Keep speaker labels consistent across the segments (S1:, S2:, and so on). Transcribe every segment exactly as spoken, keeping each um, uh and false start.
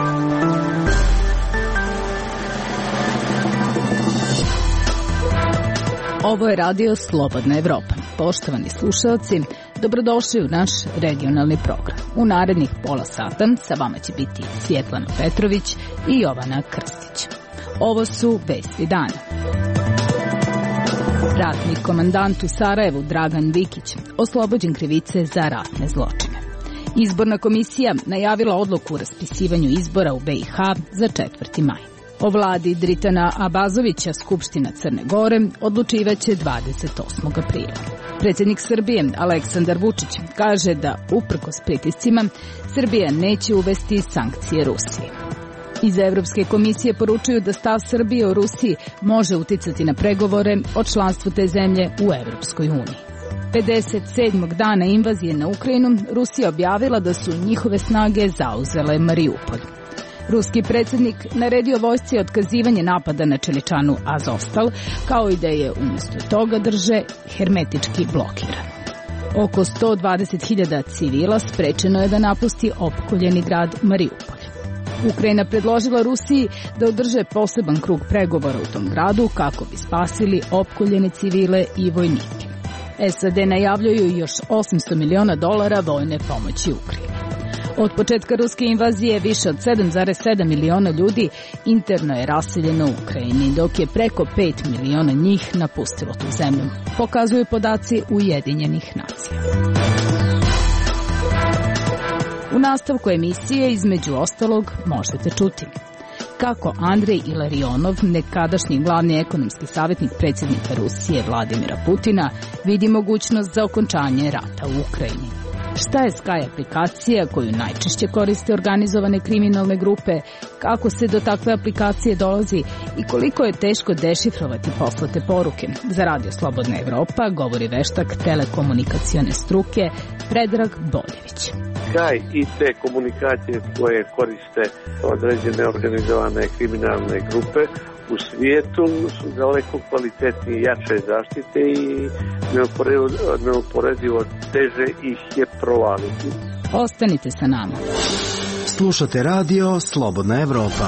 S1: Ovo je radio Slobodna Evropa. Poštovani slušalci, dobrodošli u naš regionalni program. U narednih pola sata sa vama će biti Svjetlana Petrović i Jovana Krstić. Ovo su vesti dana. Ratni komandant u Sarajevu Dragan Vikić oslobođen krivice za ratne zločine. Izborna komisija najavila odluku o raspisivanju izbora u B i H za četvrti maj. O vladi Dritana Abazovića Skupština Crne Gore odlučivaće dvadeset osmog aprila. Predsjednik Srbije Aleksandar Vučić kaže da, uprkos pritiscima, Srbija neće uvesti sankcije Rusiji. Iz Evropske komisije poručuju da stav Srbije o Rusiji može uticati na pregovore o članstvu te zemlje u Evropskoj uniji. pedeset sedmog dana invazije na Ukrajinu Rusija objavila da su njihove snage zauzele Mariupolj. Ruski predsjednik naredio vojsci otkazivanje napada na čeličanu Azovstal, kao i da je umjesto toga drže hermetički blokiran. Oko sto dvadeset hiljada civila sprečeno je da napusti opkoljeni grad Mariupolj. Ukrajina predložila Rusiji da održe poseban krug pregovora u tom gradu kako bi spasili opkoljene civile i vojnike. S A D najavljuju još osamsto miliona dolara vojne pomoći Ukrajini. Od početka ruske invazije više od sedam zarez sedam miliona ljudi interno je raseljeno u Ukrajini, dok je preko pet miliona njih napustilo tu zemlju, pokazuju podaci Ujedinjenih nacija. U nastavku emisije, između ostalog, možete čuti kako Andrej Ilarionov, nekadašnji glavni ekonomski savjetnik predsjednika Rusije Vladimira Putina, vidi mogućnost za okončanje rata u Ukrajini. Šta je Sky aplikacija koju najčešće koriste organizovane kriminalne grupe, kako se do takve aplikacije dolazi i koliko je teško dešifrovati poslate poruke. Za Radio Slobodna Evropa govori veštak telekomunikacione struke Predrag Boljević.
S2: Sky i te komunikacije koje koriste određene organizovane kriminalne grupe u svijetu su daleko kvalitetnije, jače zaštite i neuporedivo teže ih je provaliti.
S1: Ostanite sa nama.
S3: Slušate radio Slobodna Evropa.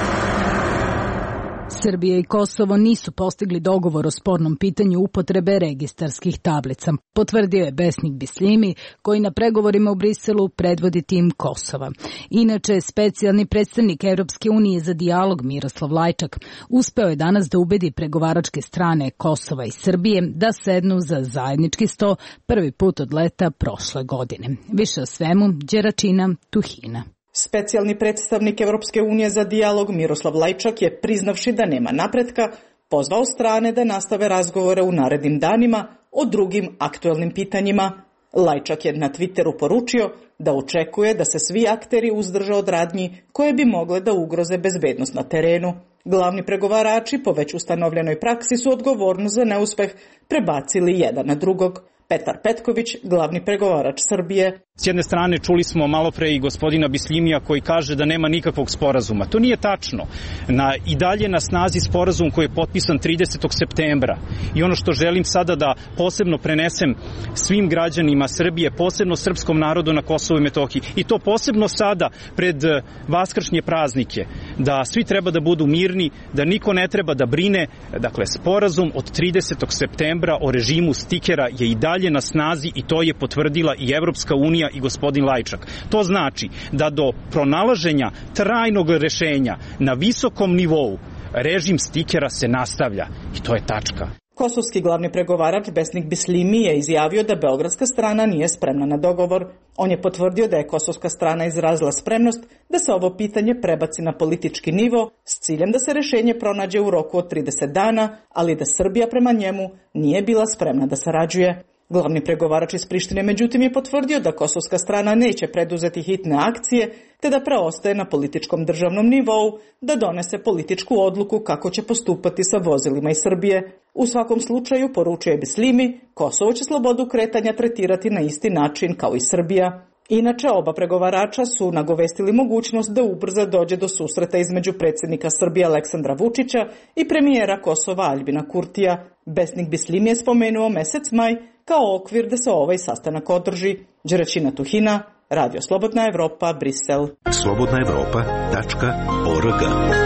S1: Srbija i Kosovo nisu postigli dogovor o spornom pitanju upotrebe registarskih tablica, potvrdio je Besnik Bislimi, koji na pregovorima u Briselu predvodi tim Kosova. Inače, specijalni predstavnik Evropske unije za dijalog Miroslav Lajčak uspeo je danas da ubedi pregovaračke strane Kosova i Srbije da sednu za zajednički sto prvi put od leta prošle godine. Više o svemu, Đeračina Tuhina.
S4: Specijalni predstavnik Evropske unije za dijalog Miroslav Lajčak je, priznavši da nema napretka, pozvao strane da nastave razgovore u narednim danima o drugim aktuelnim pitanjima. Lajčak je na Twitteru poručio da očekuje da se svi akteri uzdrže od radnji koje bi mogle da ugroze bezbednost na terenu. Glavni pregovarači po već ustanovljenoj praksi su odgovornost za neuspeh prebacili jedan na drugog. Petar Petković, glavni pregovarač Srbije.
S5: S jedne strane čuli smo malo pre i gospodina Bislimija koji kaže da nema nikakvog sporazuma. To nije tačno. Na, I dalje na snazi sporazum koji je potpisan tridesetog septembra. I ono što želim sada da posebno prenesem svim građanima Srbije, posebno srpskom narodu na Kosovu i Metohiji. I to posebno sada pred vaskršnje praznike. Da svi treba da budu mirni, da niko ne treba da brine. Dakle, sporazum od tridesetog septembra o režimu stikera je i dalje na snazi i to je potvrdila i Evropska unija i gospodin Lajčak. To znači da do pronalaženja trajnog rešenja na visokom nivou režim stikera se nastavlja i to je tačka.
S4: Kosovski glavni pregovarač Besnik Bislimi je izjavio da beogradska strana nije spremna na dogovor. On je potvrdio da je kosovska strana izrazila spremnost da se ovo pitanje prebaci na politički nivo s ciljem da se rešenje pronađe u roku od trideset dana, ali da Srbija prema njemu nije bila spremna da sarađuje. Glavni pregovarač iz Prištine međutim je potvrdio da kosovska strana neće preduzeti hitne akcije, te da preostaje na političkom državnom nivou da donese političku odluku kako će postupati sa vozilima iz Srbije. U svakom slučaju, poručuje Bislimi, Kosovo će slobodu kretanja tretirati na isti način kao i Srbija. Inače, oba pregovarača su nagovestili mogućnost da ubrzo dođe do susreta između predsjednika Srbije Aleksandra Vučića i premijera Kosova Aljbina Kurtija. Besnik Bislimi je spomenuo mesec maj kao okvir da se ovaj sastanak održi. Đeračina Tuhina, Radio Slobodna Evropa, Brisel.
S3: slobodna evropa tačka org.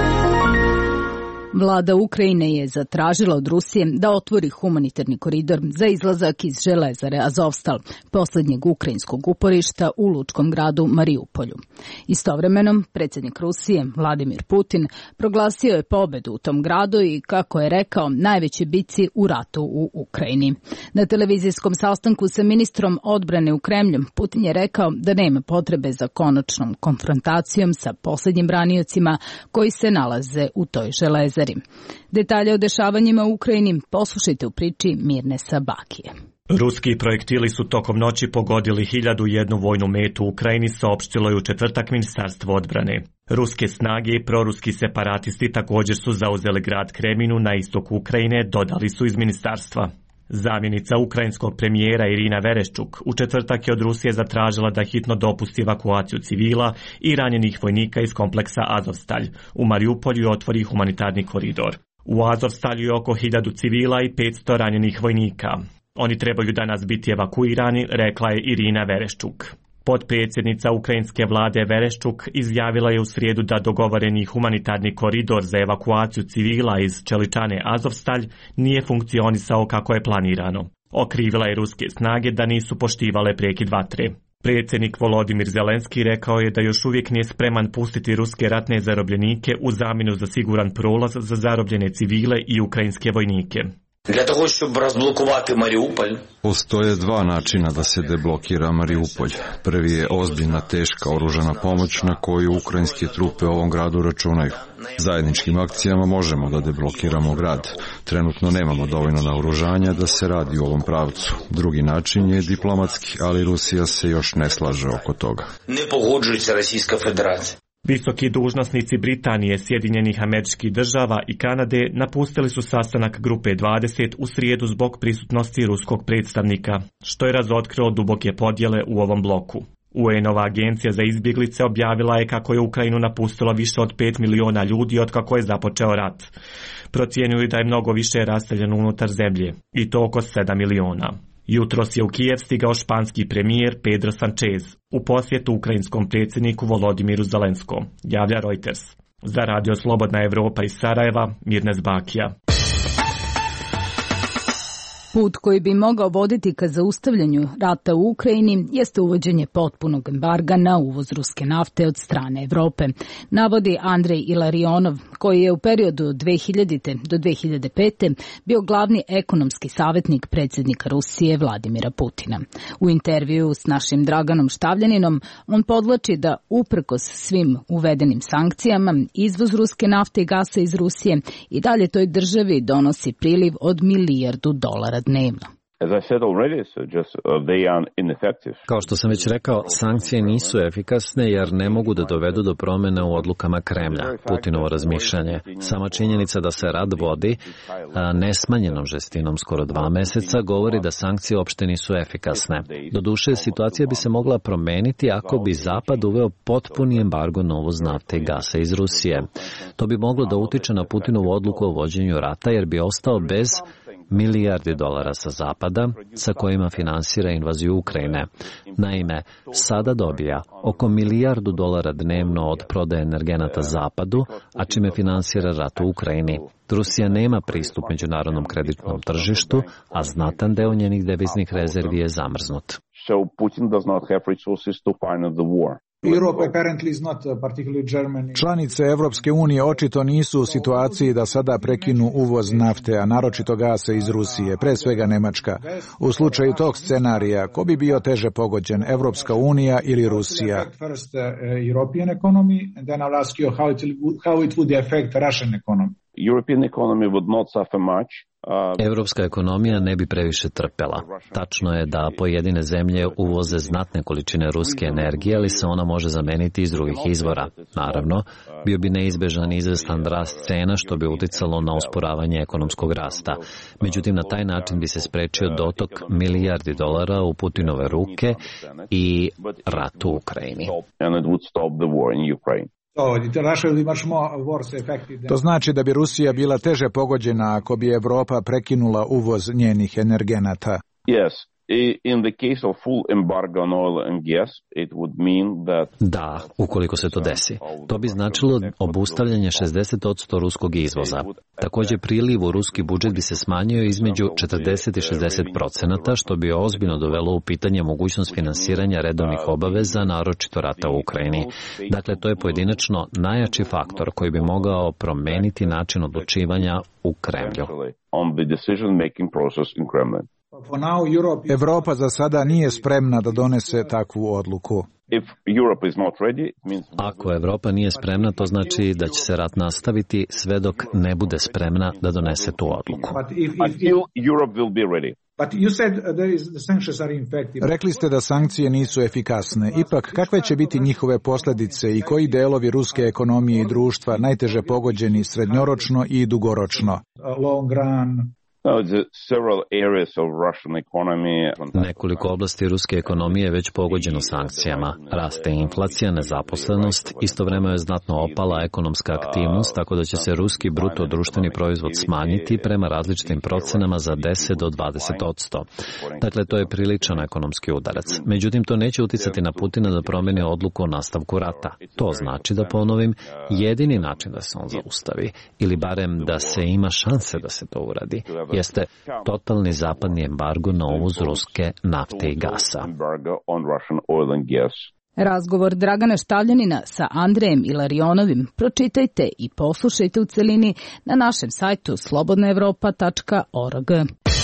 S1: Vlada Ukrajine je zatražila od Rusije da otvori humanitarni koridor za izlazak iz železare Azovstal, poslednjeg ukrajinskog uporišta u lučkom gradu Mariupolju. Istovremeno, predsjednik Rusije, Vladimir Putin, proglasio je pobedu u tom gradu i, kako je rekao, najveće bici u ratu u Ukrajini. Na televizijskom sastanku sa ministrom odbrane u Kremlju, Putin je rekao da nema potrebe za konačnom konfrontacijom sa poslednjim braniocima koji se nalaze u toj železari. Detalje o dešavanjima u Ukrajini poslušajte u priči Mirnesa Bakije.
S6: Ruski projektili su tokom noći pogodili hiljadu i jednu vojnu metu u Ukrajini, saopštilo je u četvrtak Ministarstvo odbrane. Ruske snage i proruski separatisti također su zauzeli grad Kreminu na istoku Ukrajine, dodali su iz ministarstva. Zamjenica ukrajinskog premijera Irina Vereščuk u četvrtak je od Rusije zatražila da hitno dopusti evakuaciju civila i ranjenih vojnika iz kompleksa Azovstalj u Mariupolju i otvori humanitarni koridor. U Azovstalju je oko hiljadu civila i petsto ranjenih vojnika. Oni trebaju danas biti evakuirani, rekla je Irina Vereščuk. Potpredsjednica ukrajinske vlade Vereščuk izjavila je u srijedu da dogovoreni humanitarni koridor za evakuaciju civila iz čeličane Azovstalj nije funkcionisao kako je planirano. Okrivila je ruske snage da nisu poštivale prekid vatre. Predsjednik Volodimir Zelenski rekao je da još uvijek nije spreman pustiti ruske ratne zarobljenike u zamjenu za siguran prolaz za zarobljene civile i ukrajinske vojnike.
S7: Для того, щоб розблокувати Маріуполь.
S8: Postoje dva načina da se deblokira Mariupolj. Prvi je ozbiljna teška oružana pomoć na koju ukrajinske trupe u ovom gradu računaju. Zajedničkim akcijama možemo da deblokiramo grad. Trenutno nemamo dovoljno naoružanja da se radi u ovom pravcu. Drugi način je diplomatski, ali Rusija se još ne slaže oko toga.
S7: Ne pogođujuća Rusijska federacija.
S6: Visoki dužnosnici Britanije, Sjedinjenih Američkih Država i Kanade napustili su sastanak grupe dvadeset u srijedu zbog prisutnosti ruskog predstavnika, što je razotkrilo duboke podjele u ovom bloku. U en-ova agencija za izbjeglice objavila je kako je Ukrajinu napustilo više od pet miliona ljudi od kako je započeo rat. Procjenjuju da je mnogo više raseljeno unutar zemlje, i to oko sedam miliona. Jutros je u Kijev stigao španski premijer Pedro Sanchez u posjetu ukrajinskom predsjedniku Volodimiru Zelenskom, javlja Reuters. Za Radio Slobodna Evropa iz Sarajeva, Mirnes Bakija.
S1: Put koji bi mogao voditi ka zaustavljanju rata u Ukrajini jeste uvođenje potpunog embarga na uvoz ruske nafte od strane Evrope, navodi Andrej Ilarionov, koji je u periodu od dve hiljadite do dve hiljade pete. bio glavni ekonomski savjetnik predsjednika Rusije Vladimira Putina. U intervju s našim Draganom Štavljaninom on podvlači da uprkos svim uvedenim sankcijama izvoz ruske nafte i gasa iz Rusije i dalje toj državi donosi priliv od milijardu dolara dnevno.
S9: Kao što sam već rekao, sankcije nisu efikasne jer ne mogu da dovedu do promjene u odlukama Kremlja. Putinovo razmišljanje. Sama činjenica da se rat vodi nesmanjenom žestinom skoro dva meseca govori da sankcije uopšte nisu efikasne. Doduše, situacija bi se mogla promeniti ako bi Zapad uveo potpuni embargo na uvoz nafte i gasa iz Rusije. To bi moglo da utiče na Putinovu odluku o vođenju rata jer bi ostao bez milijardi dolara sa Zapada, sa kojima finansira invaziju Ukrajine. Naime, sada dobija oko milijardu dolara dnevno od prodaje energenata Zapadu, a čime finansira rat u Ukrajini. Rusija nema pristup međunarodnom kreditnom tržištu, a znatan deo njenih deviznih rezervi je zamrznut.
S10: Članice Evropske unije očito nisu u situaciji da sada prekinu uvoz nafte, a naročito gasa iz Rusije, pre svega Nemačka. U slučaju tog scenarija, ko bi bio teže pogođen, Evropska unija ili Rusija?
S9: Evropska ekonomija ne bi previše trpela. Tačno je da pojedine zemlje uvoze znatne količine ruske energije, ali se ona može zameniti iz drugih izvora. Naravno, bio bi neizbežan izvestan rast cena što bi uticalo na usporavanje ekonomskog rasta. Međutim, na taj način bi se sprečio dotok milijardi dolara u Putinove ruke i rat u Ukrajini.
S10: To znači da bi Rusija bila teže pogođena ako bi Evropa prekinula uvoz njenih energenata.
S9: Da, ukoliko se to desi. To bi značilo obustavljanje šezdeset posto ruskog izvoza. Takođe, priliv u ruski budžet bi se smanjio između četrdeset i šezdeset procenata, što bi ozbiljno dovelo u pitanje mogućnost finansiranja redovnih obaveza, naročito rata u Ukrajini. Dakle, to je pojedinačno najjači faktor koji bi mogao promeniti način odlučivanja u Kremlju.
S10: Evropa za sada nije spremna da donese takvu odluku.
S9: Ako Evropa nije spremna, to znači da će se rat nastaviti sve dok ne bude spremna da donese tu odluku.
S10: Rekli ste da sankcije nisu efikasne. Ipak, kakve će biti njihove posljedice i koji delovi ruske ekonomije i društva najteže pogođeni srednjoročno i dugoročno?
S9: Nekoliko oblasti ruske ekonomije je već pogođeno sankcijama. Raste inflacija, nezaposlenost, istovremeno je znatno opala ekonomska aktivnost, tako da će se ruski bruto društveni proizvod smanjiti prema različitim procenama za deset do dvadeset posto. Dakle, to je priličan ekonomski udarac. Međutim, to neće uticati na Putina da promeni odluku o nastavku rata. To znači, da ponovim, jedini način da se on zaustavi, ili barem da se ima šanse da se to uradi, jeste totalni zapadni embargo na uvoz ruske nafte i gasa.
S1: Razgovor Dragana Štavljanina sa Andrejem Ilarionovim pročitajte i poslušajte u celini na našem sajtu slobodna evropa tačka org.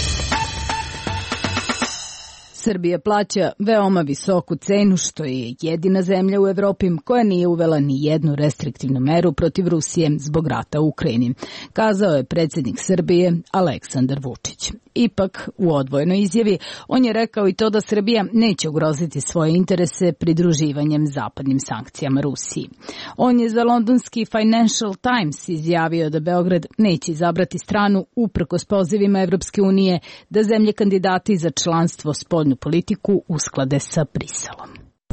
S1: Srbija plaća veoma visoku cenu, što je jedina zemlja u Evropi koja nije uvela ni jednu restriktivnu meru protiv Rusije zbog rata u Ukrajini, kazao je predsjednik Srbije Aleksandar Vučić. Ipak, u odvojenoj izjavi, on je rekao i to da Srbija neće ugroziti svoje interese pridruživanjem zapadnim sankcijama Rusiji. On je za londonski Financial Times izjavio da Beograd neće izabrati stranu uprkos pozivima Evropske unije da zemlje kandidati za članstvo spoljnu politiku usklade sa Briselom.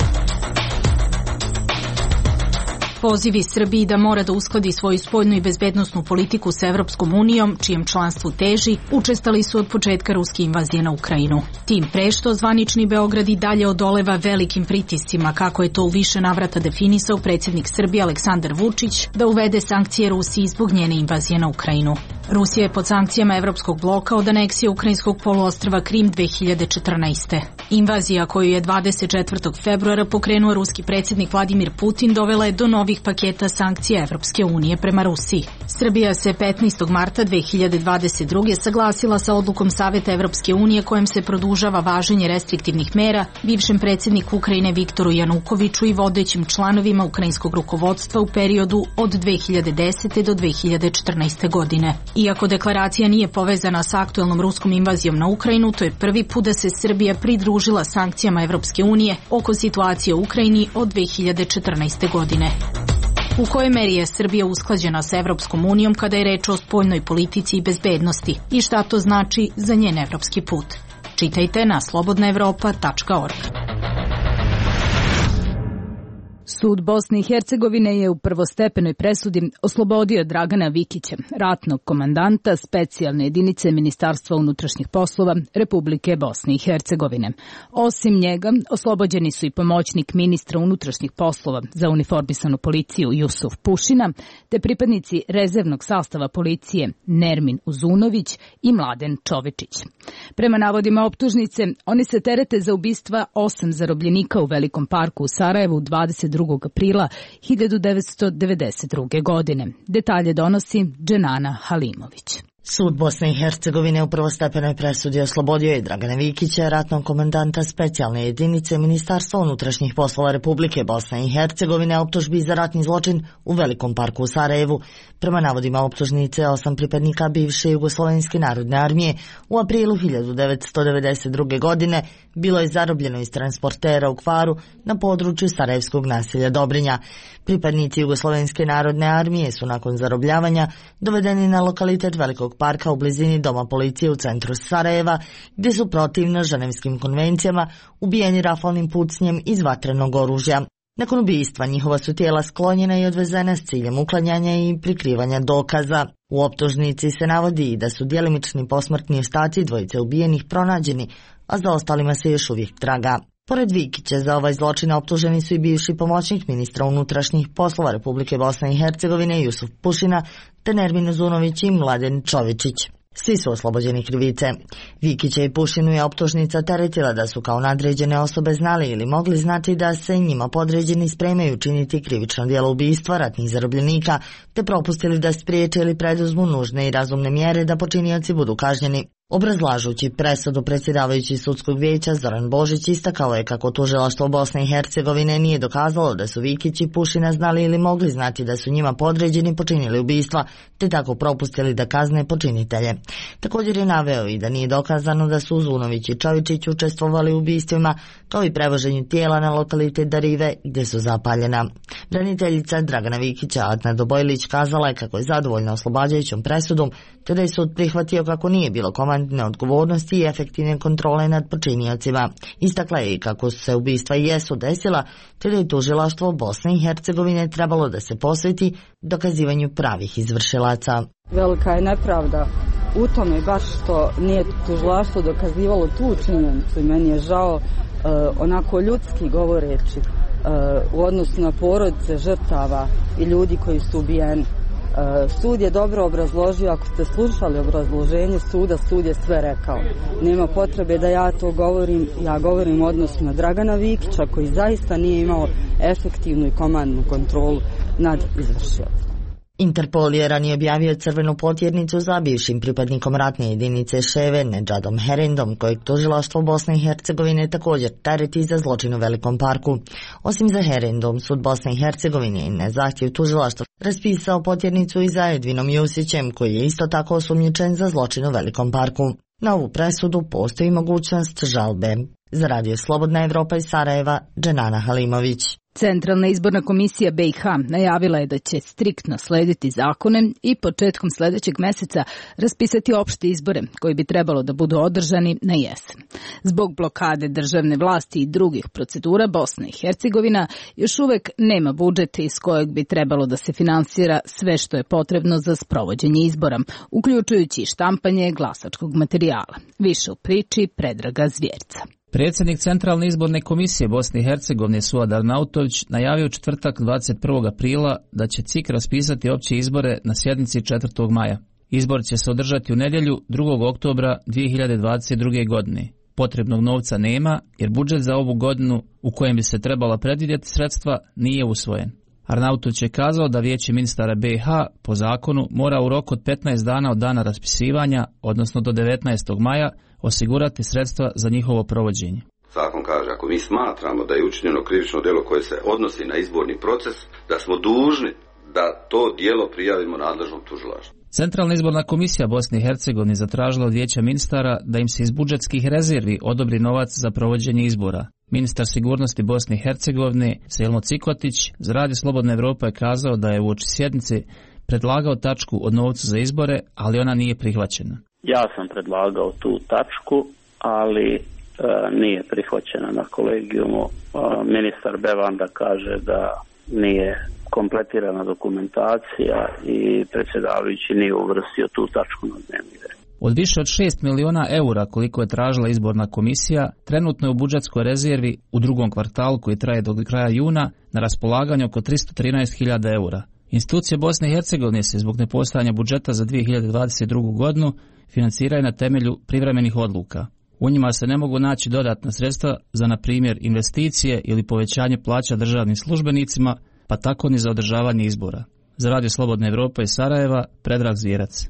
S11: Pozivi Srbiji da mora da uskladi svoju spoljnu i bezbednosnu politiku sa Evropskom unijom, čijem članstvu teži, učestali su od početka ruske invazije na Ukrajinu. Tim pre što zvanični Beograd i dalje odoleva velikim pritiscima, kako je to u više navrata definisao predsjednik Srbije Aleksandar Vučić, da uvede sankcije Rusiji zbog njene invazije na Ukrajinu. Rusija je pod sankcijama Evropskog bloka od aneksije ukrajinskog poluostrva Krim dve hiljade četrnaeste. Invazija koju je dvadeset četvrtog februara pokrenuo ruski predsjednik Vladimir Putin dovela je do novih paketa sankcija Evropske unije prema Rusiji. Srbija se petnaestog marta dve hiljade dvadeset druge saglasila sa odlukom Saveta Evropske unije kojom se produžava važenje restriktivnih mera bivšem predsjedniku Ukrajine Viktoru Janukoviću i vodećim članovima ukrajinskog rukovodstva u periodu od dve hiljade desete do dve hiljade četrnaeste godine. Iako deklaracija nije povezana sa aktuelnom ruskom invazijom na Ukrajinu, to je prvi put da se Srbija pridružila sankcijama Evropske unije oko situacije u Ukrajini od dve hiljade četrnaeste godine. U kojoj meri je Srbija usklađena sa Evropskom unijom kada je reč o spoljnoj politici i bezbednosti i šta to znači za njen evropski put? Čitajte na slobodna evropa tačka org.
S1: Sud Bosne i Hercegovine je u prvostepenoj presudi oslobodio Dragana Vikića, ratnog komandanta specijalne jedinice Ministarstva unutrašnjih poslova Republike Bosne i Hercegovine. Osim njega, oslobođeni su i pomoćnik ministra unutrašnjih poslova za uniformisanu policiju Jusuf Pušina, te pripadnici rezervnog sastava policije Nermin Uzunović i Mladen Čovečić. Prema navodima optužnice, oni se terete za ubistva osam zarobljenika u Velikom parku u Sarajevu dvadeset drugog aprila hiljadu devetsto devedeset druge. godine. Detalje donosi Dženana Halimović.
S12: Sud Bosne i Hercegovine u prvostepenoj presudi oslobodio je Dragana Vikića, ratnog komandanta specijalne jedinice Ministarstva unutrašnjih poslova Republike Bosne i Hercegovine, optužbi za ratni zločin u Velikom parku u Sarajevu. Prema navodima optužnice, osam pripadnika bivše Jugoslovenske narodne armije u aprilu hiljadu devetsto devedeset druge. godine bilo je zarobljeno iz transportera u Kvaru na području sarajevskog naselja Dobrinja. Pripadnici Jugoslovenske narodne armije su nakon zarobljavanja dovedeni na lokalitet Velikog parka u blizini doma policije u centru Sarajeva, gdje su protivno ženevskim konvencijama ubijeni rafalnim pucnjem iz vatrenog oružja. Nakon ubijstva njihova su tijela sklonjena i odvezena s ciljem uklanjanja i prikrivanja dokaza. U optužnici se navodi i da su djelimični posmrtni ostaci dvojice ubijenih pronađeni a za ostalima se još uvijek traga. Pored Vikića, za ovaj zločin optuženi su i bivši pomoćnik ministra unutrašnjih poslova Republike Bosne i Hercegovine Jusuf Pušina, te Nermin Uzunović i Mladen Čovičić. Svi su oslobođeni krivice. Vikića i Pušinu je optužnica teretila da su kao nadređene osobe znali ili mogli znati da se njima podređeni spremaju činiti krivično djelo ubistva ratnih zarobljenika, te propustili da spriječe ili preduzmu nužne i razumne mjere da počinioci budu kažnjeni. Obrazlažući presudu, predsjedavajući sudskog vijeća Zoran Božić istakao je kako tužilaštvo Bosne i Hercegovine nije dokazalo da su Vikić i Pušina znali ili mogli znati da su njima podređeni počinili ubistva, te tako propustili da kazne počinitelje. Također je naveo i da nije dokazano da su Uzunović i Čovičić učestvovali u ubistvima, kao i prevoženju tijela na lokalitet Darive gdje su zapaljena. Braniteljica Dragana Vikića Adna Dobojlić kazala je kako je zadovoljna oslobađajućom presudom, te da je sud prihvatio kako nije bilo komandne odgovornosti i efektivne kontrole nad počiniocima. Istakla je i kako se ubistva i jesu desila, te da je tužilaštvo Bosne i Hercegovine trebalo da se posveti dokazivanju pravih izvršilaca.
S13: Velika je nepravda u tome baš što nije tužilaštvo dokazivalo tu činjenicu i meni je žao, uh, onako ljudski govoreći, uh, u odnosu na porodice žrtava i ljudi koji su ubijeni. Uh, sud je dobro obrazložio, ako ste slušali obrazloženje suda, sud je sve rekao. Nema potrebe da ja to govorim, ja govorim u odnosu na Dragana Vikića koji zaista nije imao efektivnu i komandnu kontrolu nad izvršiocima.
S12: Interpol je ranije objavio crvenu potjernicu za bivšim pripadnikom ratne jedinice Ševe Nedžadom Herendom, kojeg tužilaštvo Bosne i Hercegovine također tereti za zločin u Velikom parku. Osim za Herendom, sud Bosne i Hercegovine je na zahtjev tužilaštva raspisao potjernicu i za Edvinom Jusićem, koji je isto tako osumnjičen za zločin u Velikom parku. Na ovu presudu postoji mogućnost žalbe. Za Radio Slobodna Evropa iz Sarajeva, Dženana Halimović.
S1: Centralna izborna komisija B i H najavila je da će striktno slediti zakone i početkom sljedećeg meseca raspisati opšte izbore koji bi trebalo da budu održani na jesen. Zbog blokade državne vlasti i drugih procedura, Bosna i Hercegovina još uvek nema budžet iz kojeg bi trebalo da se finansira sve što je potrebno za sprovođenje izbora, uključujući i štampanje glasačkog materijala. Više u priči Predraga Zvjerca.
S14: Predsjednik Centralne izborne komisije Bosne i Hercegovine Suad Arnautović najavio četvrtak dvadeset prvog aprila da će C I K raspisati opće izbore na sjednici četvrtog maja. Izbor će se održati u nedjelju drugog oktobra dvije hiljade dvadeset druge. godine. Potrebnog novca nema jer budžet za ovu godinu u kojem bi se trebala predvidjeti sredstva nije usvojen. Arnautović je kazao da Vijeće ministara B i H po zakonu mora u roku od petnaest dana od dana raspisivanja, odnosno do devetnaestog maja, osigurati sredstva za njihovo provođenje.
S15: Zakon kaže, ako mi smatramo da je učinjeno krivično djelo koje se odnosi na izborni proces, da smo dužni da to djelo prijavimo nadležnom tužilaštvu.
S14: Centralna izborna komisija Bosne i Hercegovine zatražila od Vijeća ministara da im se iz budžetskih rezervi odobri novac za provođenje izbora. Ministar sigurnosti Bosne i Hercegovine Selmo Cikotić za Radio Slobodna Evropa je kazao da je uoči sjednice predlagao tačku od novcu za izbore, ali ona nije prihvaćena.
S16: Ja sam predlagao tu tačku, ali e, nije prihvaćena na kolegijumu. E, ministar Bevanda kaže da nije kompletirana dokumentacija i predsjedavajući nije uvrstio tu tačku na dnevni red.
S14: Od više od šest miliona eura koliko je tražila izborna komisija, trenutno je u budžetskoj rezervi u drugom kvartalu koji traje do kraja juna na raspolaganju oko tristo trinaest hiljada eura. Institucije Bosne i Hercegovine se zbog nepostojanja budžeta za dvije hiljade dvadeset drugu. godinu financiraju na temelju privremenih odluka. U njima se ne mogu naći dodatna sredstva za, na primjer, investicije ili povećanje plaća državnim službenicima, pa tako ni za održavanje izbora. Za Radio Slobodna Evropa iz Sarajeva, Predrag Zvjerac.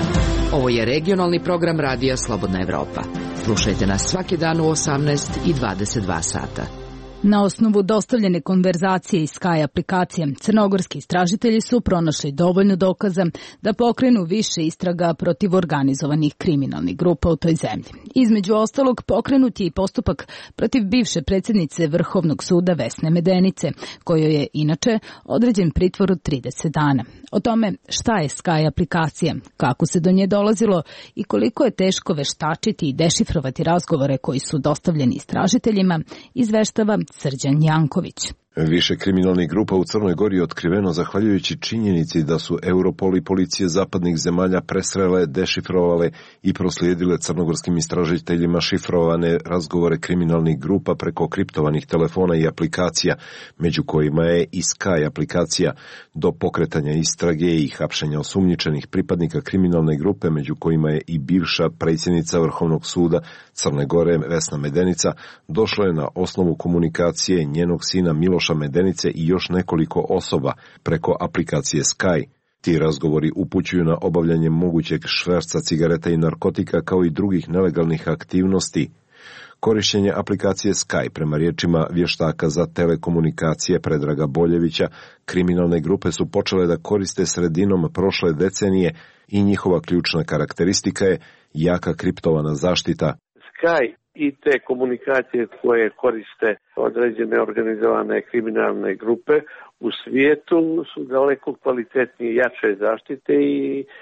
S17: Ovo je regionalni program Radija Slobodna Evropa. Slušajte nas svaki dan u osamnaest i dvadeset dva sata.
S1: Na osnovu dostavljene konverzacije iz Sky aplikacije, crnogorski istražitelji su pronašli dovoljno dokaza da pokrenu više istraga protiv organizovanih kriminalnih grupa u toj zemlji. Između ostalog, pokrenut je i postupak protiv bivše predsjednice Vrhovnog suda Vesne Medenice, kojoj je inače određen pritvor od trideset dana. O tome šta je Sky aplikacija, kako se do nje dolazilo i koliko je teško veštačiti i dešifrovati razgovore koji su dostavljeni istražiteljima, izveštava Srđan Janković.
S18: Više kriminalnih grupa u Crnoj Gori je otkriveno zahvaljujući činjenici da su Europol i policije zapadnih zemalja presrele, dešifrovale i proslijedile crnogorskim istražiteljima šifrovane razgovore kriminalnih grupa preko kriptovanih telefona i aplikacija, među kojima je i Sky aplikacija, do pokretanja istrage i hapšenja osumnjičenih pripadnika kriminalne grupe, među kojima je i bivša predsjednica Vrhovnog suda Crne Gore Vesna Medenica, došlo je na osnovu komunikacije njenog sina Miloša Medenice i još nekoliko osoba preko aplikacije Sky. Ti razgovori upućuju na obavljanje mogućeg šverca cigareta i narkotika kao i drugih nelegalnih aktivnosti. Korišćenje aplikacije Sky, prema riječima vještaka za telekomunikacije Predraga Boljevića, kriminalne grupe su počele da koriste sredinom prošle decenije i njihova ključna karakteristika je jaka kriptovana zaštita.
S2: Sky i te komunikacije koje koriste određene organizovane kriminalne grupe u svijetu su daleko kvalitetnije i jače zaštite i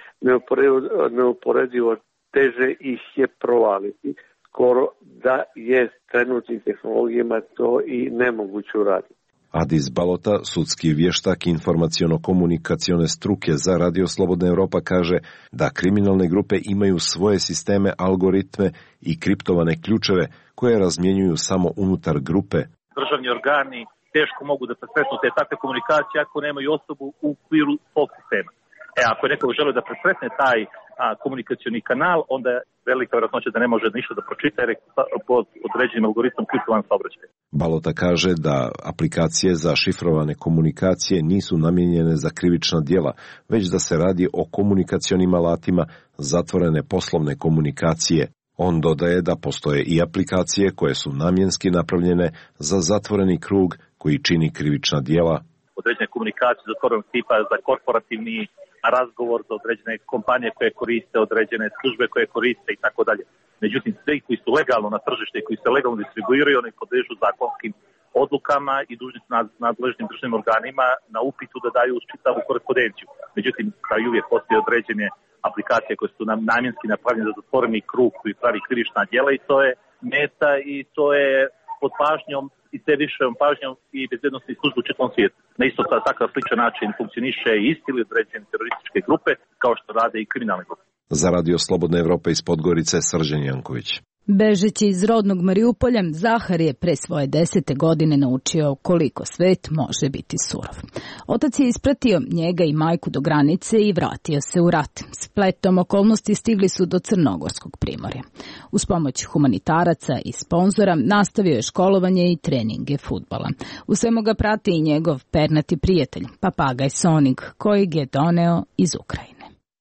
S2: neuporedivo teže ih je provaliti. Skoro da je trenutnim tehnologijama to i nemoguće uraditi.
S18: Adis Balota, sudski vještak informaciono-komunikacione struke za Radio Slobodna Evropa, kaže da kriminalne grupe imaju svoje sisteme, algoritme i kriptovane ključeve koje razmjenjuju samo unutar grupe.
S19: Državni organi teško mogu da presretnu te takve komunikacije ako nemaju osobu u okviru svog sistema. E, ako je neko želi da presretne taj a, komunikacioni kanal, onda je velika vjerojatnoća da ne može ništa da pročita jer je pod određenim algoritmom kriptovan saobraćaj.
S18: Balota kaže da aplikacije za šifrovane komunikacije nisu namijenjene za krivična djela, već da se radi o komunikacionim alatima zatvorene poslovne komunikacije. On dodaje da postoje i aplikacije koje su namjenski napravljene za zatvoreni krug koji čini krivična djela.
S19: Određene komunikacije zatvorenog tipa za korporativni razgovor, za određene kompanije koje koriste, određene službe koje koriste i tako dalje. Međutim, svi koji su legalno na tržište i koji se legalno distribuiraju, oni podležu zakonskim odlukama i dužni su nadležnim državnim organima na upitu da daju čitavu korespondenciju. Međutim, kao i uvijek postoje određene aplikacije koje su nam namjenski napravljene za zatvoreni krug koji pravi krivična djela i to je meta i to je pod pažnjom i sve višom pažnjom i bezbednostnih službi u čitavom svijetu. Na isto takav sličan način funkcioniše i isti ili određene terorističke grupe kao što rade i kriminalne grupe.
S18: Za Radio Slobodna Evropa iz Podgorice, Srđan Janković.
S1: Bežeći iz rodnog Mariupolja, Zahar je pre svoje desete godine naučio koliko svet može biti surov. Otac je ispratio njega i majku do granice i vratio se u rat. Spletom okolnosti stigli su do Crnogorskog primorja. Uz pomoć humanitaraca i sponzora nastavio je školovanje i treninge fudbala. U svemu ga prati i njegov pernati prijatelj, papagaj Sonik, kojeg je doneo iz Ukrajine.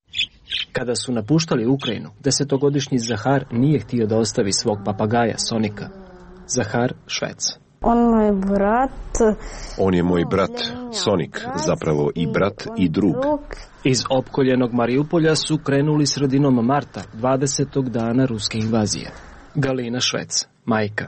S20: Kada su napuštali Ukrajinu, desetogodišnji Zahar nije htio da ostavi svog papagaja Sonika. Zahar, Švec.
S21: On moj brat.
S18: On je moj brat, Sonik, zapravo i brat i drug.
S20: Iz opkoljenog Mariupolja su krenuli sredinom marta, dvadesetog dana ruske invazije. Galina Švec, majka.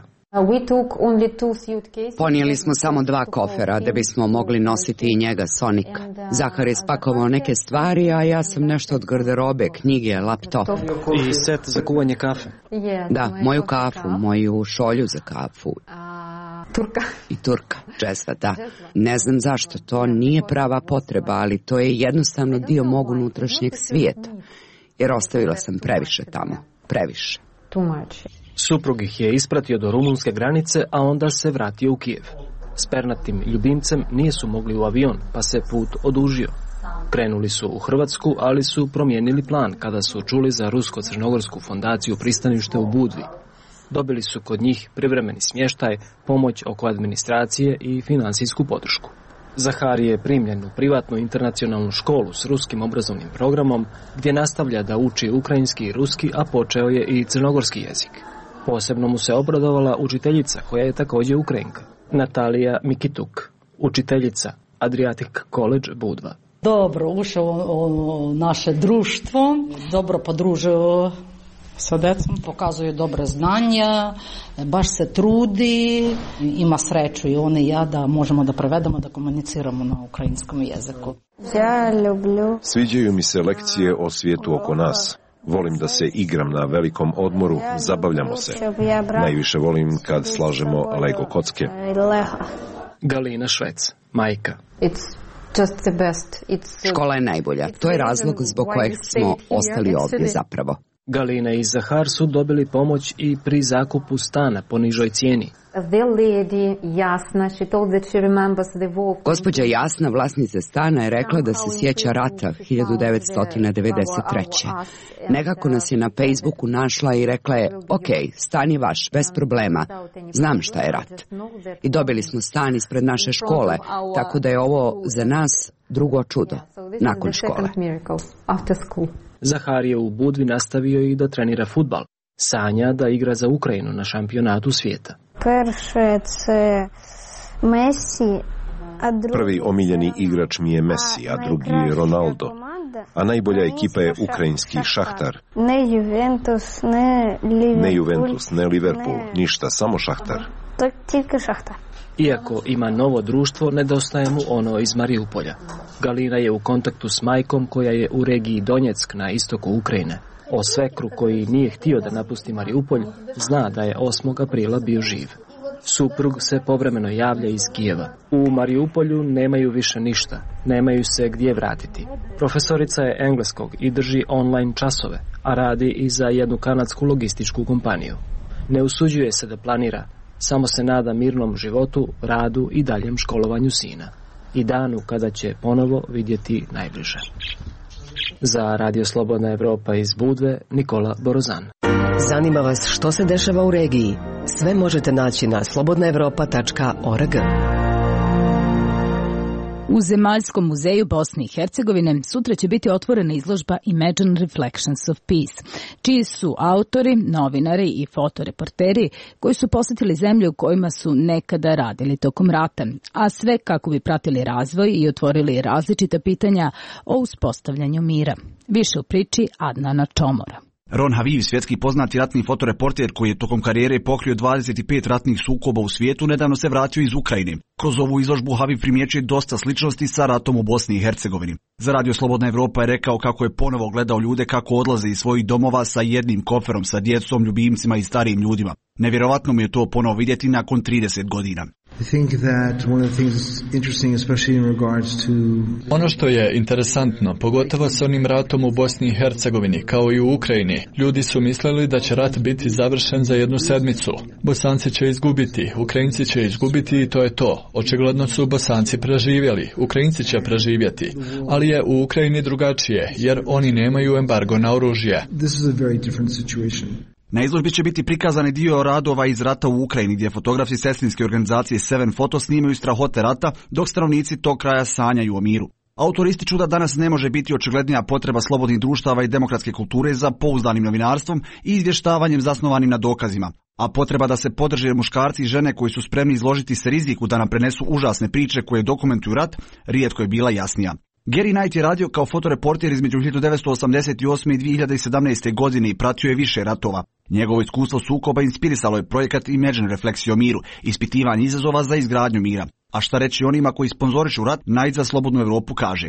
S22: Ponijeli smo samo dva kofera da bismo mogli nositi i njega, Sonika. Zahar je spakovao neke stvari, a ja sam nešto od garderobe, knjige, laptop.
S20: I set za kuvanje kafe.
S22: Da, moju kafu, moju šolju za kafu.
S21: Turka.
S22: I turka, džezva, da. Ne znam zašto, to nije prava potreba, ali to je jednostavno dio mog unutrašnjeg svijeta. Jer ostavila sam previše tamo, previše.
S21: Tumači.
S20: Suprug ih je ispratio do rumunske granice, a onda se vratio u Kijev. S pernatim ljubimcem nije su mogli u avion, pa se put odužio. Krenuli su u Hrvatsku, ali su promijenili plan kada su čuli za rusko-crnogorsku fondaciju pristanište u Budvi. Dobili su kod njih privremeni smještaj, pomoć oko administracije i financijsku podršku. Zahar je primljen u privatnu internacionalnu školu s ruskim obrazovnim programom, gdje nastavlja da uči ukrajinski i ruski, a počeo je i crnogorski jezik. Posebno mu se obradovala učiteljica, koja je također Ukrajinka, Natalija Mikituk, učiteljica Adriatic College Budva.
S23: Dobro ušao u naše društvo, dobro podružio sa decom, pokazuje dobre znanja, baš se trudi, ima sreću i on i ja da možemo da prevedemo, da komuniciramo na ukrajinskom jeziku.
S21: Ja ljublju.
S18: Sviđaju mi se lekcije o svijetu oko nas. Volim da se igram na velikom odmoru, zabavljamo se. Najviše volim kad slažemo Lego kocke.
S20: Galina Švec, majka.
S22: Škola je najbolja. To je razlog zbog kojeg smo ostali ovdje zapravo.
S20: Galina i Zahar su dobili pomoć i pri zakupu stana po nižoj cijeni.
S22: Gospođa Jasna, vlasnica stana, je rekla da se sjeća rata hiljadu devetsto devedeset treće. Nekako nas je na Facebooku našla i rekla je, ok, stan je vaš, bez problema, znam šta je rat. I dobili smo stan ispred naše škole, tako da je ovo za nas drugo čudo, nakon škole.
S20: Zahar je u Budvi nastavio i da trenira fudbal. Sanja da igra za Ukrajinu na šampionatu svijeta.
S18: Prvi omiljeni igrač mi je Messi, a drugi je Ronaldo. A najbolja ekipa je ukrajinski Šahtar.
S21: Ne Juventus, ne Liverpool.
S18: Ne Juventus, ne Liverpool, ništa, samo Šahtar.
S21: Tylko Šahtar.
S20: Iako ima novo društvo, nedostaje mu ono iz Mariupolja. Galina je u kontaktu s majkom koja je u regiji Donjeck na istoku Ukrajine. O svekru koji nije htio da napusti Mariupolj, zna da je osmog aprila bio živ. Suprug se povremeno javlja iz Kijeva. U Mariupolju nemaju više ništa, nemaju se gdje vratiti. Profesorica je engleskog i drži online časove, a radi i za jednu kanadsku logističku kompaniju. Ne usuđuje se da planira, samo se nada mirnom životu, radu i daljem školovanju sina. I danu kada će ponovo vidjeti najbliže. Za Radio Slobodna Evropa iz Budve, Nikola Borozan.
S3: Zanima vas što se dešava u regiji? Sve možete naći na slobodna evropa tačka org.
S1: U Zemaljskom muzeju Bosne i Hercegovine sutra će biti otvorena izložba Imagine Reflections of Peace, čiji su autori, novinari i fotoreporteri koji su posjetili zemlje u kojima su nekada radili tokom rata, a sve kako bi pratili razvoj i otvorili različita pitanja o uspostavljanju mira. Više u priči Adnana Čomora.
S4: Ron Haviv, svjetski poznati ratni fotoreporter koji je tokom karijere pokrio dvadeset pet ratnih sukoba u svijetu, nedavno se vratio iz Ukrajine. Kroz ovu izložbu Haviv primjećuje dosta sličnosti sa ratom u Bosni i Hercegovini. Za Radio Slobodna Evropa je rekao kako je ponovo gledao ljude kako odlaze iz svojih domova sa jednim koferom, sa djecom, ljubimcima i starijim ljudima. Nevjerovatno mi je to ponovo vidjeti nakon trideset godina.
S5: Ono što je interesantno, pogotovo s onim ratom u Bosni i Hercegovini, kao i u Ukrajini, ljudi su mislili da će rat biti završen za jednu sedmicu. Bosanci će izgubiti, Ukrajinci će izgubiti i to je to. Očigledno su Bosanci preživjeli, Ukrajinci će preživjeti, ali je u Ukrajini drugačije, jer oni nemaju embargo na oružje.
S4: Na izložbi će biti prikazani dio radova iz rata u Ukrajini, gdje fotografi sestrinske organizacije Seven Photo snimaju strahote rata, dok stanovnici tog kraja sanjaju o miru. Autor ističu da danas ne može biti očiglednija potreba slobodnih društava i demokratske kulture za pouzdanim novinarstvom i izvještavanjem zasnovanim na dokazima, a potreba da se podrže muškarci i žene koji su spremni izložiti se riziku da nam prenesu užasne priče koje dokumentuju rat, rijetko je bila jasnija. Gary Knight je radio kao fotoreporter između hiljadu devetsto osamdeset osme i dvije hiljade sedamnaeste. godine i pratio je više ratova. Njegovo iskustvo sukoba inspirisalo je projekat Imagine Refleksije o miru, ispitivanje izazova za izgradnju mira. A šta reći onima koji sponzorišu rat, Knight za Slobodnu Evropu kaže.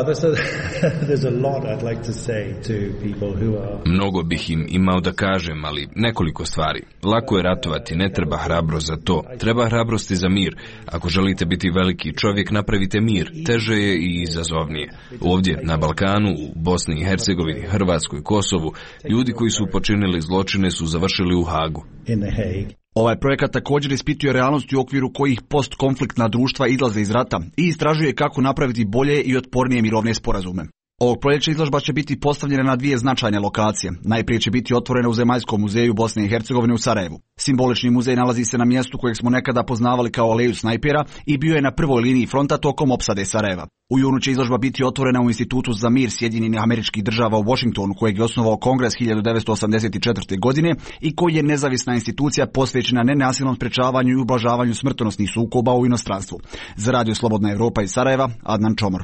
S24: Mnogo bih im imao da kažem, ali nekoliko stvari. Lako je ratovati, ne treba hrabrost za to. Treba hrabrosti za mir. Ako želite biti veliki čovjek, napravite mir. Teže je i izazovnije. Ovdje, na Balkanu, u Bosni i Hercegovini, Hrvatskoj, Kosovu, ljudi koji su počinili zločine su završili u Hagu.
S4: Ovaj projekat također ispituje realnosti u okviru kojih postkonfliktna društva izlaze iz rata i istražuje kako napraviti bolje i otpornije mirovne sporazume. Ovog proljeća izložba će biti postavljena na dvije značajne lokacije. Najprije će biti otvorena u Zemaljskom muzeju Bosne i Hercegovine u Sarajevu. Simbolični muzej nalazi se na mjestu kojeg smo nekada poznavali kao Aleju snajpera i bio je na prvoj liniji fronta tokom opsade Sarajeva. U junu će izložba biti otvorena u Institutu za mir Sjedinjenih Američkih Država u Washingtonu, kojeg je osnovao Kongres hiljadu devetsto osamdeset četvrte. godine i koji je nezavisna institucija posvećena nenasilnom sprečavanju i ublažavanju smrtonosnih sukoba u inostranstvu. Za Radio Slobodna Evropa iz Sarajeva, Adnan Čomor.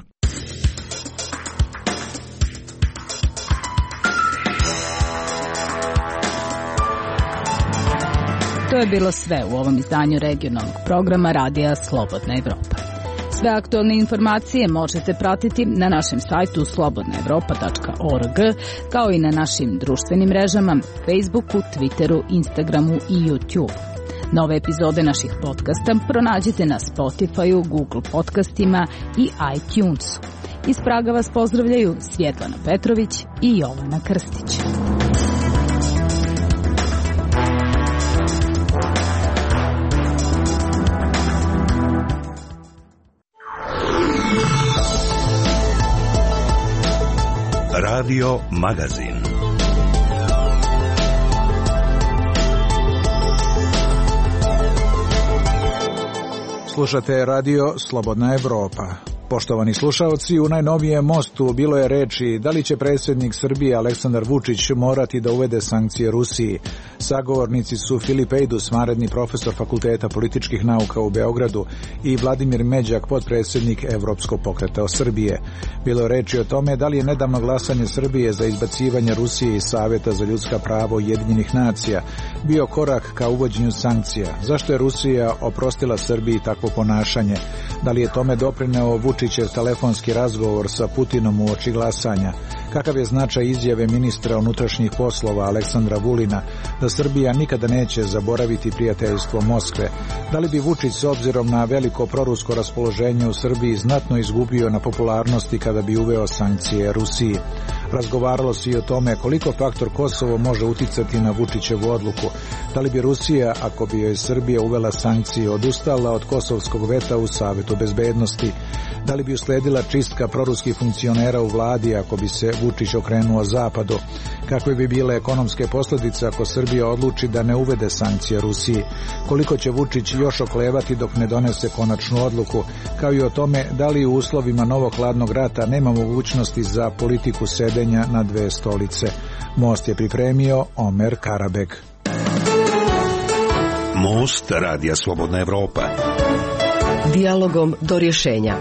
S1: To je bilo sve u ovom izdanju regionalnog programa Radija Slobodna Evropa. Sve aktualne informacije možete pratiti na našem sajtu slobodna evropa tačka org, kao i na našim društvenim mrežama, Facebooku, Twitteru, Instagramu i YouTube. Nove epizode naših podcasta pronađite na Spotify-u, Google podcastima i iTunesu. Iz Praga vas pozdravljaju Svjetlana Petrović i Jovana Krstić.
S6: Radio Magazin.
S7: Slušate radio Slobodna Evropa. Poštovani slušaoci, u najnovijem mostu bilo je reči da li će predsjednik Srbije Aleksandar Vučić morati da uvede sankcije Rusiji. Sagovornici su Filip Ejdus, vanredni profesor Fakulteta političkih nauka u Beogradu, i Vladimir Međak, potpredsjednik Evropskog pokreta Srbije. Bilo je reči o tome da li je nedavno glasanje Srbije za izbacivanje Rusije iz Saveta za ljudska prava Ujedinjenih nacija bio korak ka uvođenju sankcija. Zašto je Rusija oprostila Srbiji takvo ponašanje? Da li je tome doprineo Vučićev telefonski razgovor sa Putinom uoči glasanja? Kakav je značaj izjave ministra unutrašnjih poslova Aleksandra Vulina da Srbija nikada neće zaboraviti prijateljstvo Moskve? Da li bi Vučić s obzirom na veliko prorusko raspoloženje u Srbiji znatno izgubio na popularnosti kada bi uveo sankcije Rusiji? Razgovaralo se i o tome koliko faktor Kosovo može uticati na Vučićevu odluku. Da li bi Rusija, ako bi joj Srbija uvela sankcije, odustala od kosovskog veta u Savetu bezbednosti? Da li bi usledila čistka proruskih funkcionera u vladi ako bi se Vučić okrenuo zapadu? Kakve bi bile ekonomske posljedice ako Srbija odluči da ne uvede sankcije Rusiji? Koliko će Vučić još oklevati dok ne donese konačnu odluku? Kao i o tome da li u uslovima novog hladnog rata nema mogućnosti za politiku sedenja na dve stolice. Most je pripremio Omer Karabek.
S6: Most radija Slobodna Evropa.
S3: Dijalogom do rješenja.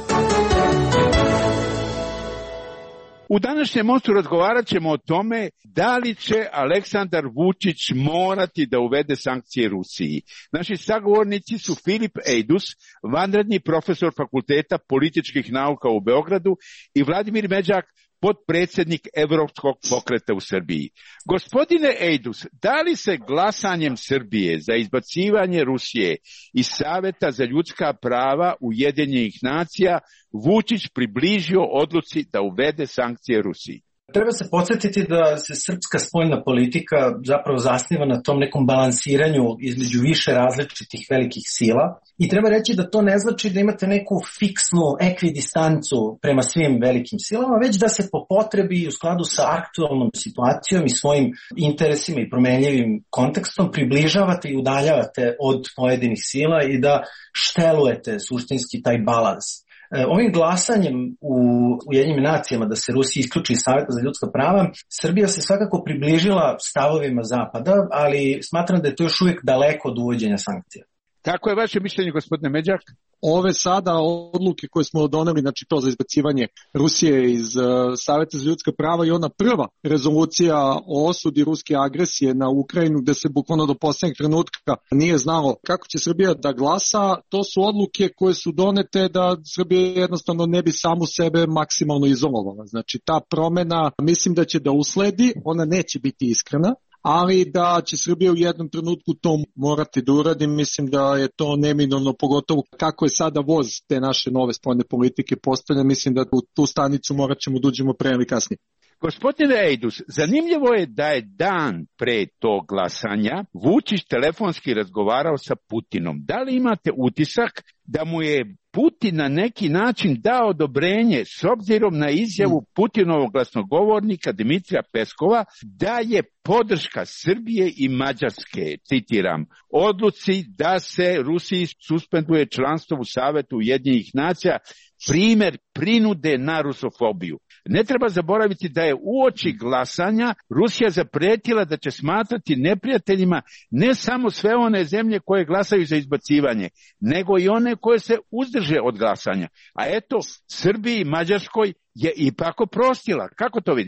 S8: U današnjem mostu razgovarat ćemo o tome da li će Aleksandar Vučić morati da uvede sankcije Rusiji. Naši sagovornici su Filip Ejdus, vanredni profesor Fakulteta političkih nauka u Beogradu, i Vladimir Međak, potpredsjednik Evropskog pokreta u Srbiji. Gospodine Ejdus, da li se glasanjem Srbije za izbacivanje Rusije iz Saveta za ljudska prava Ujedinjenih nacija Vučić približio odluci da uvede sankcije Rusiji?
S10: Treba se podsjetiti da se srpska spoljna politika zapravo zasniva na tom nekom balansiranju između više različitih velikih sila i treba reći da to ne znači da imate neku fiksnu ekvidistancu prema svim velikim silama, već da se po potrebi u skladu sa aktualnom situacijom i svojim interesima i promenljivim kontekstom približavate i udaljavate od pojedinih sila i da štelujete suštinski taj balans. Ovim glasanjem u Ujedinjenim nacijama da se Rusija isključi iz Saveta za ljudska prava, Srbija se svakako približila stavovima Zapada, ali smatram da je to još uvijek daleko od uvođenja sankcija.
S8: Kako je vaše mišljenje, gospodine Međak?
S25: Ove sada odluke koje smo doneli, znači to za izbacivanje Rusije iz uh, Saveta za ljudska prava i ona prva rezolucija o osudi ruske agresije na Ukrajinu, gde se bukvalno do posljednjeg trenutka nije znalo kako će Srbija da glasa, to su odluke koje su donete da Srbija jednostavno ne bi samu sebe maksimalno izolovala. Znači ta promena mislim da će da usledi, ona neće biti iskrena, ali da će Srbija u jednom trenutku to morati da uradi, mislim da je to neminovno, pogotovo kako je sada voz te naše nove spoljne politike postavljen, mislim da u tu stanicu morat ćemo da uđemo pre ili kasnije.
S8: Gospodine Ejdus, zanimljivo je da je dan pre tog glasanja Vučić telefonski razgovarao sa Putinom. Da li imate utisak da mu je Putin na neki način dao odobrenje s obzirom na izjavu Putinovog glasnogovornika Dimitrija Peskova da je podrška Srbije i Mađarske, citiram, odluci da se Rusiji suspenduje članstvo u Savetu Ujedinjenih nacija primjer prinude na rusofobiju. Ne treba zaboraviti da je uoči glasanja Rusija zapretila da će smatrati neprijateljima ne samo sve one zemlje koje glasaju za izbacivanje, nego i one koje se uzdrže od glasanja. A eto, Srbiji i Mađarskoj je ipak oprostila. Kako to vidite?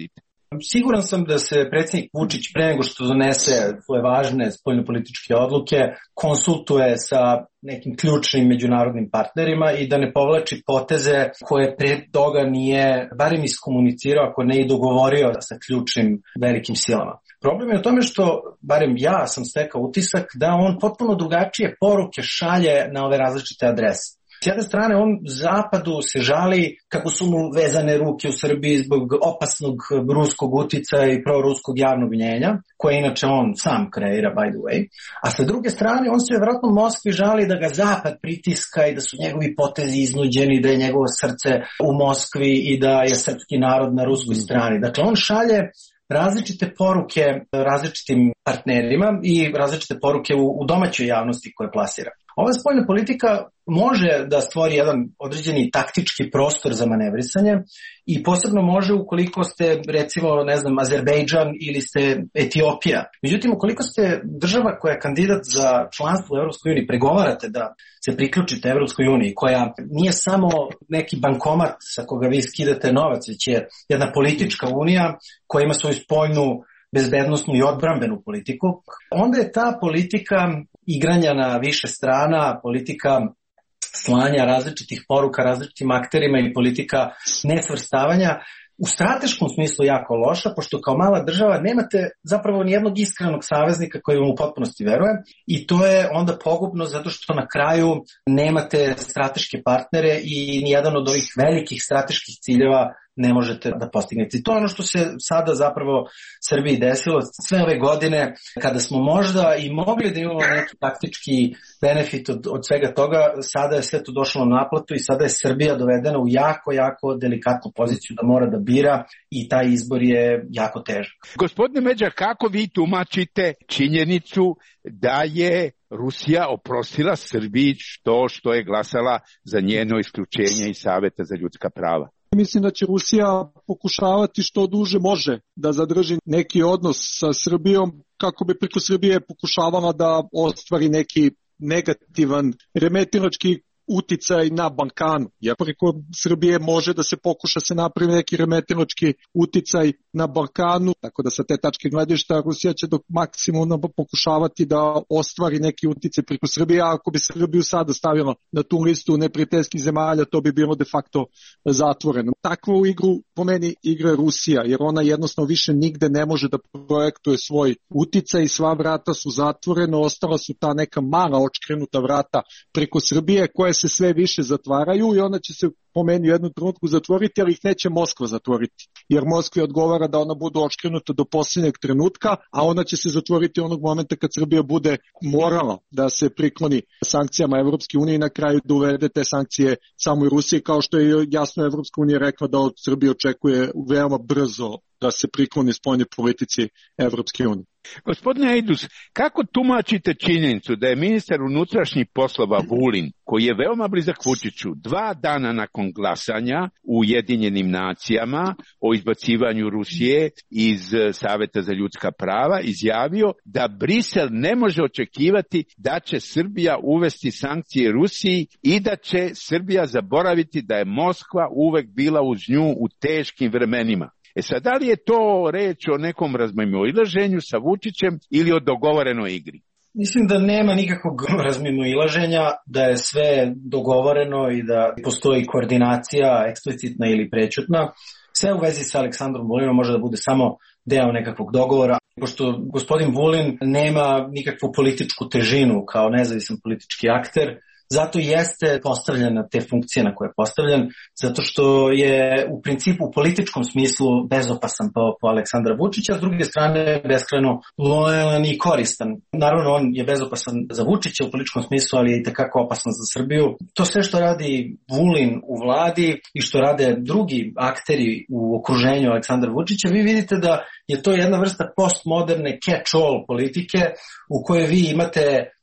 S10: Siguran sam da se predsjednik Vučić pre nego što donese svoje važne spoljnopolitičke odluke konsultuje sa nekim ključnim međunarodnim partnerima i da ne povlači poteze koje pre toga nije barem iskomunicirao, ako ne i dogovorio sa ključnim velikim silama. Problem je u tome što, barem ja sam stekao utisak, da on potpuno drugačije poruke šalje na ove različite adrese. S jedne strane, on Zapadu se žali kako su mu vezane ruke u Srbiji zbog opasnog ruskog uticaja i proruskog javnog mnjenja, koje inače on sam kreira, by the way. A sa druge strane, on se vjerojatno u Moskvi žali da ga Zapad pritiska i da su njegovi potezi iznuđeni, da je njegovo srce u Moskvi i da je srpski narod na ruskoj strani. Dakle, on šalje različite poruke različitim partnerima i različite poruke u, u domaćoj javnosti koje plasira. Ova spoljna politika može da stvori jedan određeni taktički prostor za manevrisanje i posebno može ukoliko ste, recimo, ne znam, Azerbejdžan ili ste Etiopija. Međutim, ukoliko ste država koja je kandidat za članstvo u Evropskoj uniji, pregovarate da se priključite Evropskoj uniji, koja nije samo neki bankomat sa koga vi skidate novac, već je jedna politička unija koja ima svoju spoljnu bezbednosnu i odbrambenu politiku, onda je ta politika igranja na više strana, politika slanja različitih poruka različitim akterima i politika nesvrstavanja u strateškom smislu jako loša, pošto kao mala država nemate zapravo nijednog iskrenog saveznika koji vam u potpunosti veruje i to je onda pogubno zato što na kraju nemate strateške partnere i nijedan od ovih velikih strateških ciljeva ne možete da postignete. To je ono što se sada zapravo Srbiji desilo sve ove godine, kada smo možda i mogli da imamo neki taktički benefit od, od svega toga, sada je sve to došlo na naplatu i sada je Srbija dovedena u jako, jako delikatnu poziciju da mora da bira i taj izbor je jako težak.
S8: Gospodine Međa, kako vi tumačite činjenicu da je Rusija oprostila Srbiji što što je glasala za njeno isključenje iz Saveta za ljudska prava?
S25: Mislim da će Rusija pokušavati što duže može da zadrži neki odnos sa Srbijom kako bi preko Srbije pokušavala da ostvari neki negativan remetilački uticaj na Balkanu. Jer preko Srbije može da se pokuša se napravi neki remetilački uticaj na Balkanu, tako da sa te tačke gledišta Rusija će do maksimuma pokušavati da ostvari neki uticaj preko Srbije, a ako bi Srbiju sada stavila na tu listu neprijateljskih zemalja, to bi bilo de facto zatvoreno. Takvu igru po meni igra Rusija, jer ona jednostavno više nigde ne može da projektuje svoj uticaj i sva vrata su zatvorena, ostala su ta neka mala očkrenuta vrata preko Srbije koje se sve više zatvaraju i ona će se po meni u jednu trenutku zatvoriti, ali ih neće Moskva zatvoriti. Jer Moskvi odgovara da ona bude očkrenuta do posljednjeg trenutka, a ona će se zatvoriti onog momenta kad Srbija bude morala da se prikloni sankcijama Evropske unije i na kraju da uvede te sankcije samo i Rusiji, kao što je jasno Evropska unija rekla da od Srbije očekuje veoma brzo da se prikloni spoljnoj politici Evropske unije.
S8: Gospodine Ejdus, kako tumačite činjenicu da je ministar unutrašnjih poslova Vulin, koji je veoma blizak Vučiću, dva dana nakon glasanja u Ujedinjenim nacijama o izbacivanju Rusije iz Saveta za ljudska prava, izjavio da Brisel ne može očekivati da će Srbija uvesti sankcije Rusiji i da će Srbija zaboraviti da je Moskva uvek bila uz nju u teškim vremenima. E sad, da li je to reč o nekom razmimoilaženju sa Vučićem ili o dogovorenoj igri?
S10: Mislim da nema nikakvog razmimoilaženja, da je sve dogovoreno i da postoji koordinacija eksplicitna ili prećutna. Sve u vezi sa Aleksandrom Vulinom može da bude samo deo nekakvog dogovora, pošto gospodin Vulin nema nikakvu političku težinu kao nezavisan politički akter. Zato jeste postavljen na te funkcije na koje je postavljen, zato što je u principu u političkom smislu bezopasan po, po Aleksandra Vučića, a s druge strane beskrajno lojalan i koristan. Naravno, on je bezopasan za Vučića u političkom smislu, ali je i tekako opasan za Srbiju. To sve što radi Vulin u vladi i što rade drugi akteri u okruženju Aleksandra Vučića, vi vidite da je to jedna vrsta postmoderne catch-all politike u kojoj vi imate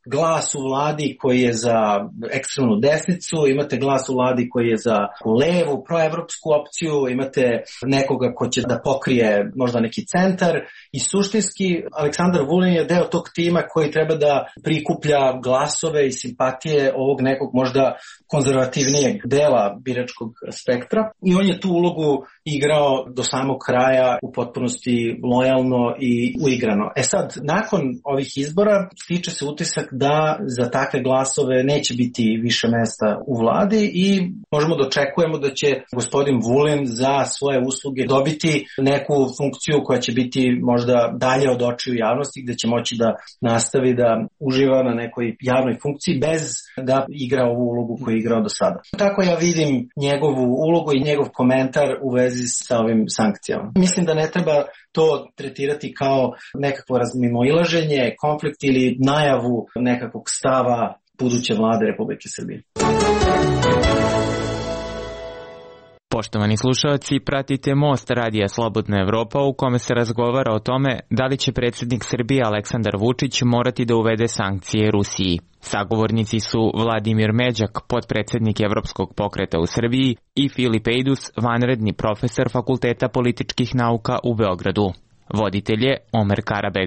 S10: glas u vladi koji je za ekstremnu desnicu, imate glas u vladi koji je za levu, proevropsku opciju, imate nekoga ko će da pokrije možda neki centar i suštinski Aleksandar Vulin je deo tog tima koji treba da prikuplja glasove i simpatije ovog nekog možda konzervativnijeg dela biračkog spektra i on je tu ulogu igrao do samog kraja u potpunosti lojalno i uigrano. E sad, nakon ovih izbora stiče se utisak da za takve glasove neće biti više mesta u vladi i možemo da očekujemo da će gospodin Vulin za svoje usluge dobiti neku funkciju koja će biti možda dalje od očiju javnosti, gde će moći da nastavi da uživa na nekoj javnoj funkciji bez da igra ovu ulogu koju je igrao do sada. Tako ja vidim njegovu ulogu i njegov komentar u vezi sa ovim sankcijama. Mislim da ne treba to tretirati kao nekakvo razmimoilaženje, konflikt ili najavu nekakvog stava buduće vlade Republike Srbije.
S9: Poštovani slušalci, pratite Most radija Slobodna Evropa u kome se razgovara o tome da li će predsjednik Srbije Aleksandar Vučić morati da uvede sankcije Rusiji. Sagovornici su Vladimir Međak, potpredsjednik Evropskog pokreta u Srbiji, i Filip Ejdus, vanredni profesor Fakulteta političkih nauka u Beogradu. Voditelj je Omer Karabeg.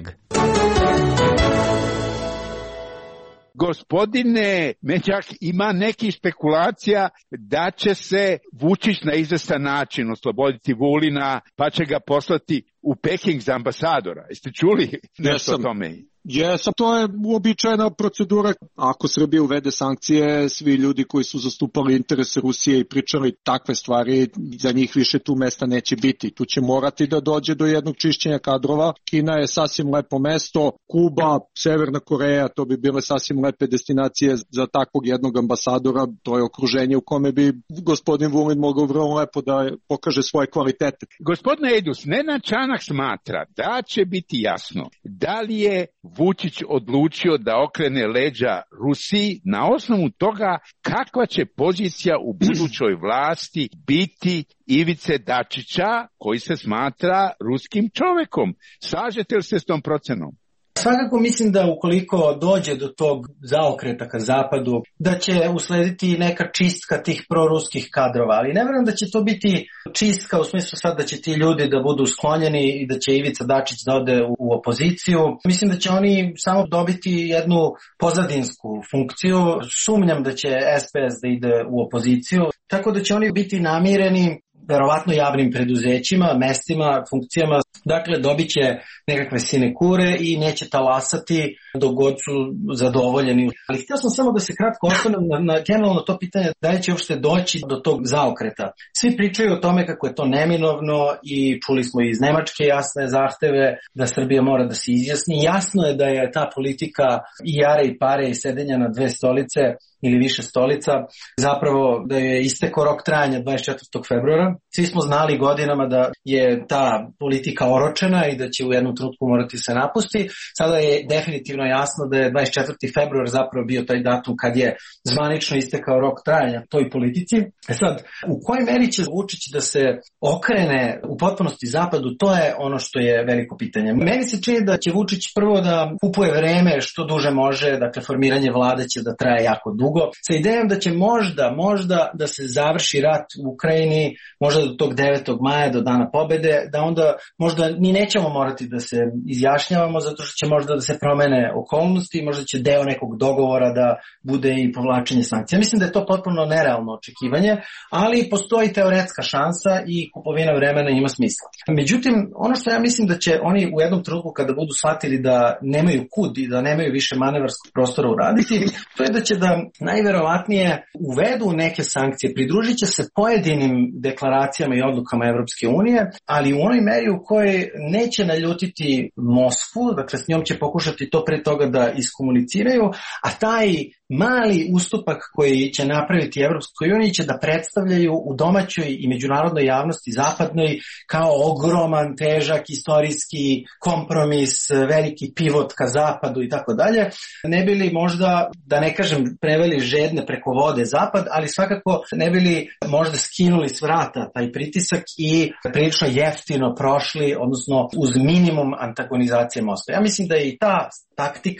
S8: Gospodine Međak, ima nekih spekulacija da će se Vučić na izvestan način osloboditi Vulina, pa će ga poslati u Peking za ambasadora. Jeste čuli nešto o tome?
S25: Jesam, to je uobičajena procedura. Ako Srbija uvede sankcije, svi ljudi koji su zastupali interese Rusije i pričali takve stvari, za njih više tu mesta neće biti. Tu će morati da dođe do jednog čišćenja kadrova. Kina je sasvim lepo mesto, Kuba, Severna Koreja, to bi bile sasvim lepe destinacije za takvog jednog ambasadora. To je okruženje u kome bi gospodin Vulin mogao vrlo lepo da pokaže svoje kvalitete.
S8: Gospodine Ejdus, Nenad Čanak smatra da će biti jasno da li je Vučić odlučio da okrene leđa Rusiji na osnovu toga kakva će pozicija u budućoj vlasti biti Ivice Dačića, koji se smatra ruskim čovekom. Slažete li se s tom procenom?
S10: Svakako mislim da ukoliko dođe do tog zaokreta ka zapadu, da će uslediti neka čistka tih proruskih kadrova, ali ne vjerujem da će to biti čistka u smislu sad da će ti ljudi da budu sklonjeni i da će Ivica Dačić da ode u opoziciju. Mislim da će oni samo dobiti jednu pozadinsku funkciju. Sumnjam da će S P S da ide u opoziciju, tako da će oni biti namireni verovatno javnim preduzećima, mestima, funkcijama. Dakle, dobit će nekakve sinekure i neće talasati dok god su zadovoljeni. Ali htio sam samo da se kratko osvrnem na, na generalno to pitanje da li će uopšte doći do tog zaokreta. Svi pričaju o tome kako je to neminovno i čuli smo iz Nemačke jasne zahteve da Srbija mora da se izjasni. Jasno je da je ta politika i jare i pare i sedenja na dve stolice ili više stolica, zapravo da je istekao rok trajanja dvadeset četvrtog februara. Svi smo znali godinama da je ta politika oročena i da će u jednom trenutku morati se napusti. Sada je definitivno jasno da je dvadeset četvrti februar zapravo bio taj datum kad je zvanično istekao rok trajanja toj politici. E sad, u kojoj meri će Vučić da se okrene u potpunosti zapadu, to je ono što je veliko pitanje. Meni se čini da će Vučić prvo da kupuje vreme što duže može, dakle formiranje vlade će da traje jako dugo, sa idejom da će možda, možda da se završi rat u Ukrajini, možda do tog devetog maja, do dana pobede, da onda možda ni nećemo morati da se izjašnjavamo, zato što će možda da se promene okolnosti, možda će deo nekog dogovora da bude i povlačenje sankcija. Mislim da je to potpuno nerealno očekivanje, ali postoji teoretska šansa i kupovina vremena ima smisla. Međutim, ono što ja mislim da će oni u jednom trenutku kada budu shvatili da nemaju kud i da nemaju više manevarskog prostora uraditi, to je da će da najverovatnije uvedu neke sankcije, pridružit će se pojedinim deklaracijama i odlukama Evropske unije, ali u onoj meri u kojoj neće naljutiti Moskvu, dakle s njom će pokušati to pre toga da iskomuniciraju, a taj mali ustupak koji će napraviti Evropskoj uniji će da predstavljaju u domaćoj i međunarodnoj javnosti zapadnoj kao ogroman, težak, istorijski kompromis, veliki pivot ka zapadu i tako dalje. Ne bili možda, da ne kažem preveli žedne preko vode zapad, ali svakako ne bili možda skinuli s vrata taj pritisak i prilično jeftino prošli, odnosno uz minimum antagonizacije Moskve. Ja mislim da je i ta taktika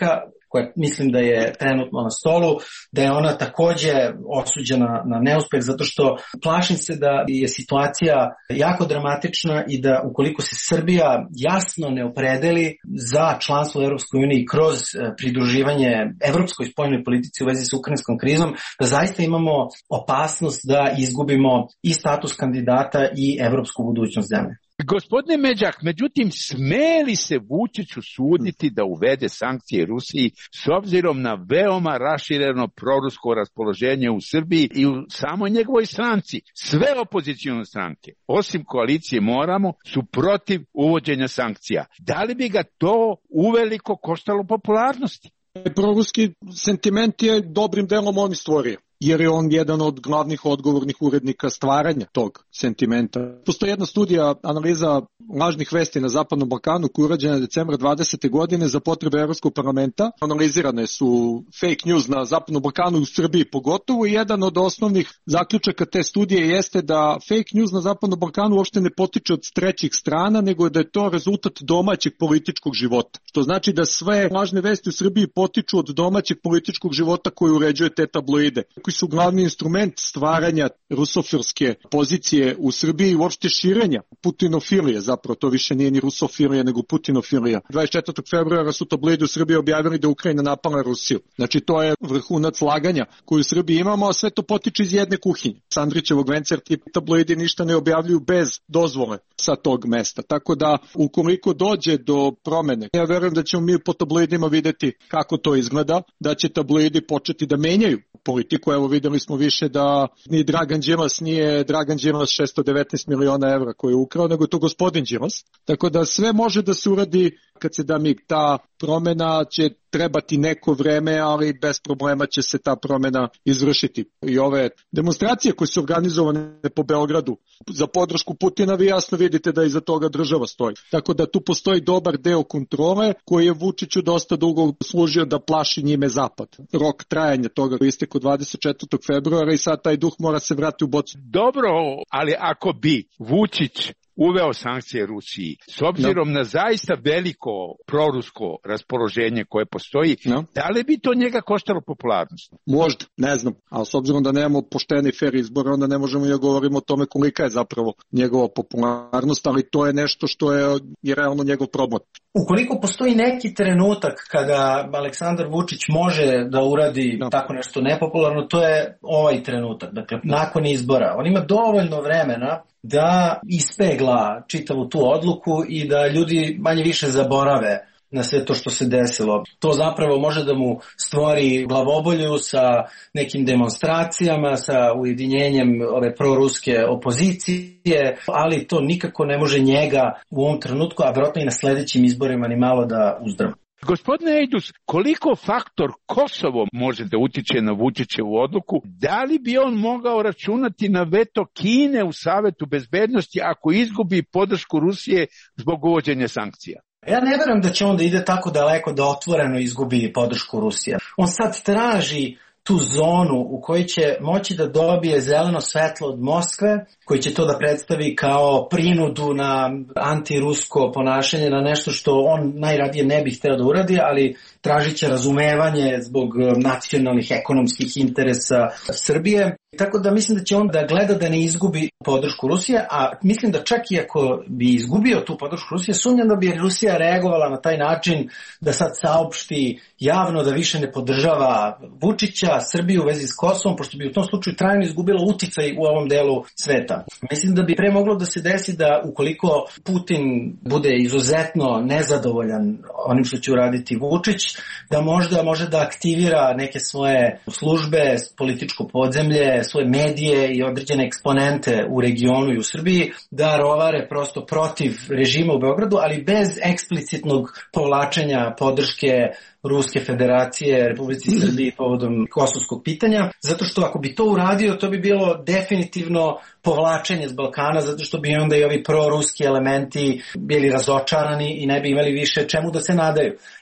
S10: koja mislim da je trenutno na stolu, da je ona takođe osuđena na neuspeh, zato što plašim se da je situacija jako dramatična i da ukoliko se Srbija jasno ne opredeli za članstvo u Evropskoj uniji kroz pridruživanje evropskoj spoljnoj politici u vezi sa ukrajinskom krizom, da zaista imamo opasnost da izgubimo i status kandidata i evropsku budućnost zemlje.
S8: Gospodine Međak, međutim, sme li se Vučiću suditi da uvede sankcije Rusiji s obzirom na veoma rašireno prorusko raspoloženje u Srbiji i u samoj njegovoj stranci? Sve opozicione stranke, osim koalicije Moramo, su protiv uvođenja sankcija. Da li bi ga to uveliko koštalo popularnosti?
S25: Proruski sentiment je dobrim delom on stvorio, jer je on jedan od glavnih odgovornih urednika stvaranja tog sentimenta. Postoji jedna studija, analiza lažnih vesti na Zapadnom Balkanu koja je urađena decembra dvadesete godine za potrebe Evropskog parlamenta. Analizirane su fake news na Zapadnom Balkanu i u Srbiji pogotovo i jedan od osnovnih zaključaka te studije jeste da fake news na Zapadnom Balkanu uopšte ne potiče od trećih strana, nego da je to rezultat domaćeg političkog života. Što znači da sve lažne vesti u Srbiji potiču od domaćeg političkog života koji uređuje te tabloide, koji su glavni instrument stvaranja rusofilske pozicije u Srbiji i uopšte širenja putinofilije, zapravo to više nije ni rusofilija nego putinofilija. dvadeset četvrtog februara su tabloidi u Srbiji objavili da Ukrajina napala Rusiju. Znači to je vrhunac laganja koju u Srbiji imamo, a sve to potiče iz jedne kuhinje. Sandrićevog vencer, ti tabloidi ništa ne objavljuju bez dozvole sa tog mesta. Tako da ukoliko dođe do promene, ja verujem da ćemo mi po tabloidima videti kako to izgleda, da će tabloidi početi da menjaju politiku. Evo videli smo više da ni Dragan Đilas nije Dragan Đilas šesto devetnaest miliona evra koje je ukrao, nego je to gospodin Đilas. Tako da sve može da se uradi kad se da mig. Ta promena će trebati neko vreme, ali bez problema će se ta promena izvršiti. I ove demonstracije koje su organizovane po Beogradu za podršku Putina, vi jasno vidite da iza toga država stoji. Tako da tu postoji dobar deo kontrole koji je Vučiću dosta dugo služio da plaši njime Zapad. Rok trajanja toga istekao dvadeset četvrtog februara i sad taj duh mora se vratiti u bocu.
S8: Dobro, ali ako bi Vučić uveo sankcije Rusiji, s obzirom no. na zaista veliko prorusko raspoloženje koje postoji, no. da li bi to njega koštalo popularnost?
S25: Možda, ne znam, ali s obzirom da nemamo pošteni fair izbor, onda ne možemo ja govorimo o tome kolika je zapravo njegova popularnost, ali to je nešto što je, je realno njegov problem.
S10: Ukoliko postoji neki trenutak kada Aleksandar Vučić može da uradi no. tako nešto nepopularno, to je ovaj trenutak, dakle nakon izbora. On ima dovoljno vremena da ispegla čitavu tu odluku i da ljudi manje više zaborave na sve to što se desilo. To zapravo može da mu stvori glavobolju sa nekim demonstracijama, sa ujedinjenjem ove proruske opozicije, ali to nikako ne može njega u ovom trenutku, a vjerojatno i na sledećim izborima ni malo da uzdravi.
S8: Gospodine Ejdus, koliko faktor Kosovo može da utiče na Vučićevu odluku? Da li bi on mogao računati na veto Kine u Savetu bezbednosti ako izgubi podršku Rusije zbog uvođenja sankcija?
S10: Ja ne verujem da će on da ide tako daleko da otvoreno izgubi podršku Rusije. On sad traži tu zonu u kojoj će moći da dobije zeleno svetlo od Moskve, koji će to da predstavi kao prinudu na antirusko ponašanje, na nešto što on najradije ne bi hteo da uradi, ali tražit će razumevanje zbog nacionalnih ekonomskih interesa Srbije. Tako da mislim da će on da gleda da ne izgubi podršku Rusije, a mislim da čak i ako bi izgubio tu podršku Rusije, sumnjam da bi Rusija reagovala na taj način da sad saopšti javno da više ne podržava Vučića, Srbiju u vezi s Kosovom, pošto bi u tom slučaju trajno izgubila uticaj u ovom delu sveta. Mislim da bi pre moglo da se desi da ukoliko Putin bude izuzetno nezadovoljan onim što će uraditi Vučić, da možda može da aktivira neke svoje službe, političko podzemlje, svoje medije i određene eksponente u regionu i u Srbiji, da rovare prosto protiv režima u Beogradu, ali bez eksplicitnog povlačenja podrške Ruske federacije Republici Srbiji povodom kosovskog pitanja, zato što ako bi to uradio, to bi bilo definitivno povlačenje s Balkana, zato što bi onda i ovi proruski elementi bili razočarani i ne bi imali više čemu da se nadaju.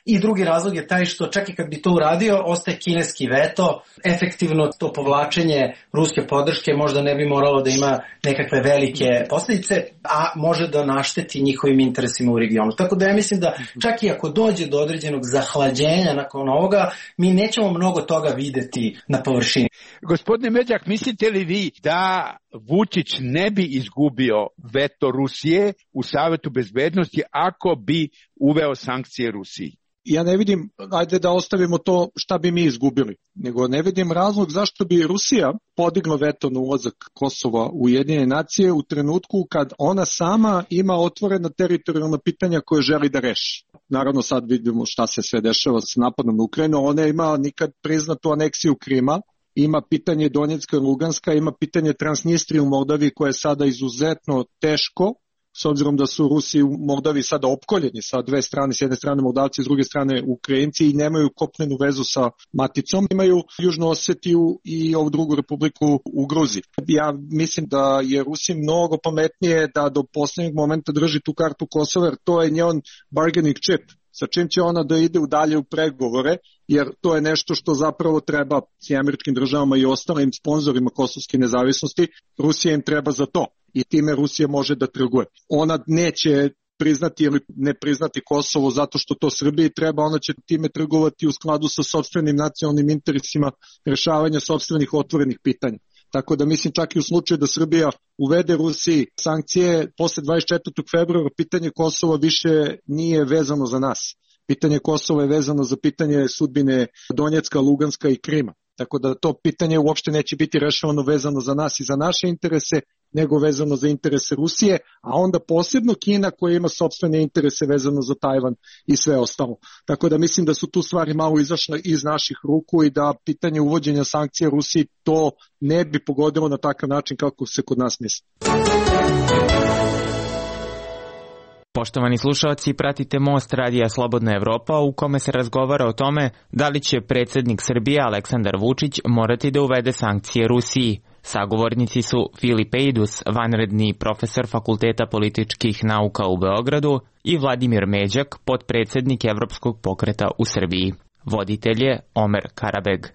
S10: I drugi razlog je taj što čak i kad bi to uradio, ostaje kineski veto, efektivno to povlačenje ruske podrške možda ne bi moralo da ima nekakve velike posljedice, a može da našteti njihovim interesima u regionu. Tako da ja mislim da čak i ako dođe do određenog zahlađenja nakon ovoga, mi nećemo mnogo toga videti na površini.
S8: Gospodine Međak, mislite li vi da Vučić ne bi izgubio veto Rusije u Savetu bezbednosti ako bi uveo sankcije Rusiji?
S25: Ja ne vidim, ajde da ostavimo to šta bi mi izgubili, nego ne vidim razlog zašto bi Rusija podigla veto na ulazak Kosova u Ujedinjene nacije u trenutku kad ona sama ima otvorena teritorijalna pitanja koje želi da reši. Naravno sad vidimo šta se sve dešava s napadom na Ukrajinu, ona ima nikad priznatu aneksiju Krima, ima pitanje Donjecka i Luganska, ima pitanje Transnistrije u Moldaviji koje je sada izuzetno teško, s obzirom da su Rusi u Moldaviji sada opkoljeni sa dve strane, s jedne strane Moldavci, s druge strane Ukrajinci i nemaju kopnenu vezu sa maticom. Imaju Južnu Osetiju i ovu drugu republiku u Gruziji. Ja mislim da je Rusi mnogo pametnije da do posljednjeg momenta drži tu kartu Kosova, jer to je njen bargaining chip, sa čim će ona da ide u dalje u pregovore, jer to je nešto što zapravo treba s američkim državama i ostalim sponzorima kosovske nezavisnosti. Rusija im treba za to i time Rusija može da trguje. Ona neće priznati ili ne priznati Kosovo zato što to Srbiji treba, ona će time trgovati u skladu sa sopstvenim nacionalnim interesima rešavanja sopstvenih otvorenih pitanja. Tako da mislim čak i u slučaju da Srbija uvede Rusiji sankcije posle dvadeset četvrtog februara, pitanje Kosova više nije vezano za nas. Pitanje Kosova je vezano za pitanje sudbine Donjecka, Luganska i Krima. Tako da to pitanje uopšte neće biti rešavano vezano za nas i za naše interese, nego vezano za interese Rusije, a onda posebno Kina koja ima sopstvene interese vezano za Tajvan i sve ostalo. Tako da mislim da su tu stvari malo izašle iz naših ruku i da pitanje uvođenja sankcija Rusiji to ne bi pogodilo na takav način kako se kod nas misli.
S9: Poštovani slušalci, pratite Most Radija Slobodna Evropa u kome se razgovara o tome da li će predsjednik Srbije Aleksandar Vučić morati da uvede sankcije Rusiji. Sagovornici su Filip Ejdus, vanredni profesor Fakulteta političkih nauka u Beogradu, i Vladimir Međak, potpredsjednik Evropskog pokreta u Srbiji. Voditelj je Omer Karabeg.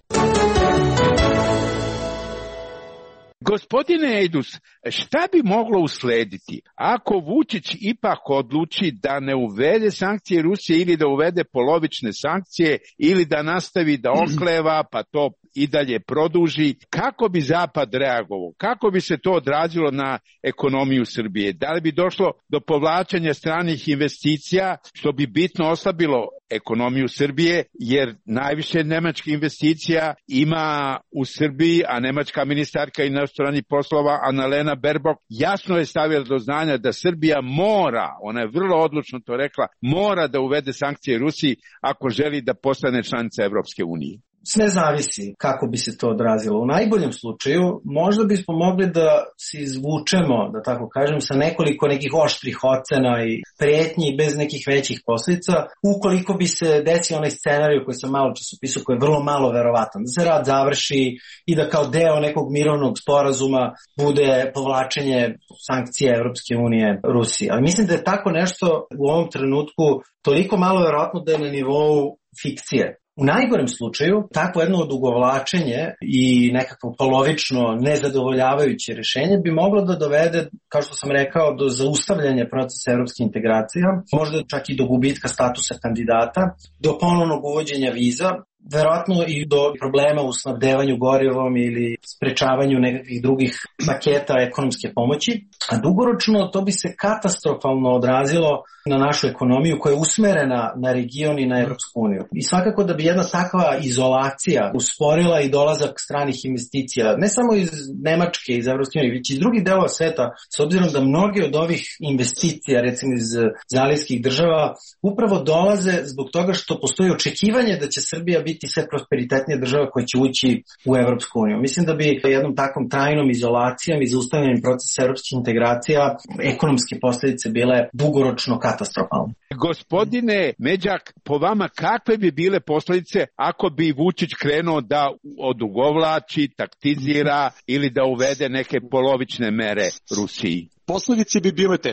S8: Gospodine Ejdus, šta bi moglo uslediti ako Vučić ipak odluči da ne uvede sankcije Rusije ili da uvede polovične sankcije ili da nastavi da okleva pa to i dalje produži? Kako bi Zapad reagovao? Kako bi se to odrazilo na ekonomiju Srbije? Da li bi došlo do povlačenja stranih investicija, što bi bitno oslabilo ekonomiju Srbije, jer najviše nemačkih investicija ima u Srbiji, a nemačka ministarka inostranih poslova Annalena Baerbock jasno je stavila do znanja da Srbija mora, ona je vrlo odlučno to rekla, mora da uvede sankcije Rusiji ako želi da postane članica Evropske unije.
S10: Sve zavisi kako bi se to odrazilo. U najboljem slučaju možda bismo mogli da se izvučemo, da tako kažem, sa nekoliko nekih oštrih ocena i prijetnji bez nekih većih posljedica, ukoliko bi se desio onaj scenarij koji sam malo čas opisao, koji je vrlo malo verovatan, da se rat završi i da kao deo nekog mirovnog sporazuma bude povlačenje sankcija Evropske unije Rusiji. Ali mislim da je tako nešto u ovom trenutku toliko malo verovatno da je na nivou fikcije. U najgorem slučaju, takvo jedno odugovlačenje i nekakvo polovično nezadovoljavajuće rješenje bi moglo da dovede, kao što sam rekao, do zaustavljanja procesa evropskih integracija, možda čak i do gubitka statusa kandidata, do ponovnog uvođenja viza, verovatno i do problema u snabdevanju gorivom ili sprečavanju nekakvih drugih paketa ekonomske pomoći, a dugoročno to bi se katastrofalno odrazilo na našu ekonomiju koja je usmerena na region i na Evropsku uniju. I svakako da bi jedna takva izolacija usporila i dolazak stranih investicija, ne samo iz Nemačke, iz Evropske unije, već iz drugih delova sveta, s obzirom da mnoge od ovih investicija, recimo iz zalijskih država, upravo dolaze zbog toga što postoji očekivanje da će Srbija biti sve prosperitetnija država koja će ući u Evropsku uniju. Mislim da bi jednom takvom trajnom izolacijom i zaustavljanjem procesa evropskih integracija ekonomske posljedice bile dugoročno katastrofalne.
S8: Gospodine Međak, po vama kakve bi bile posljedice ako bi Vučić krenuo da odugovlači, taktizira ili da uvede neke polovične mere Rusiji?
S25: Posljedice bi bile teške.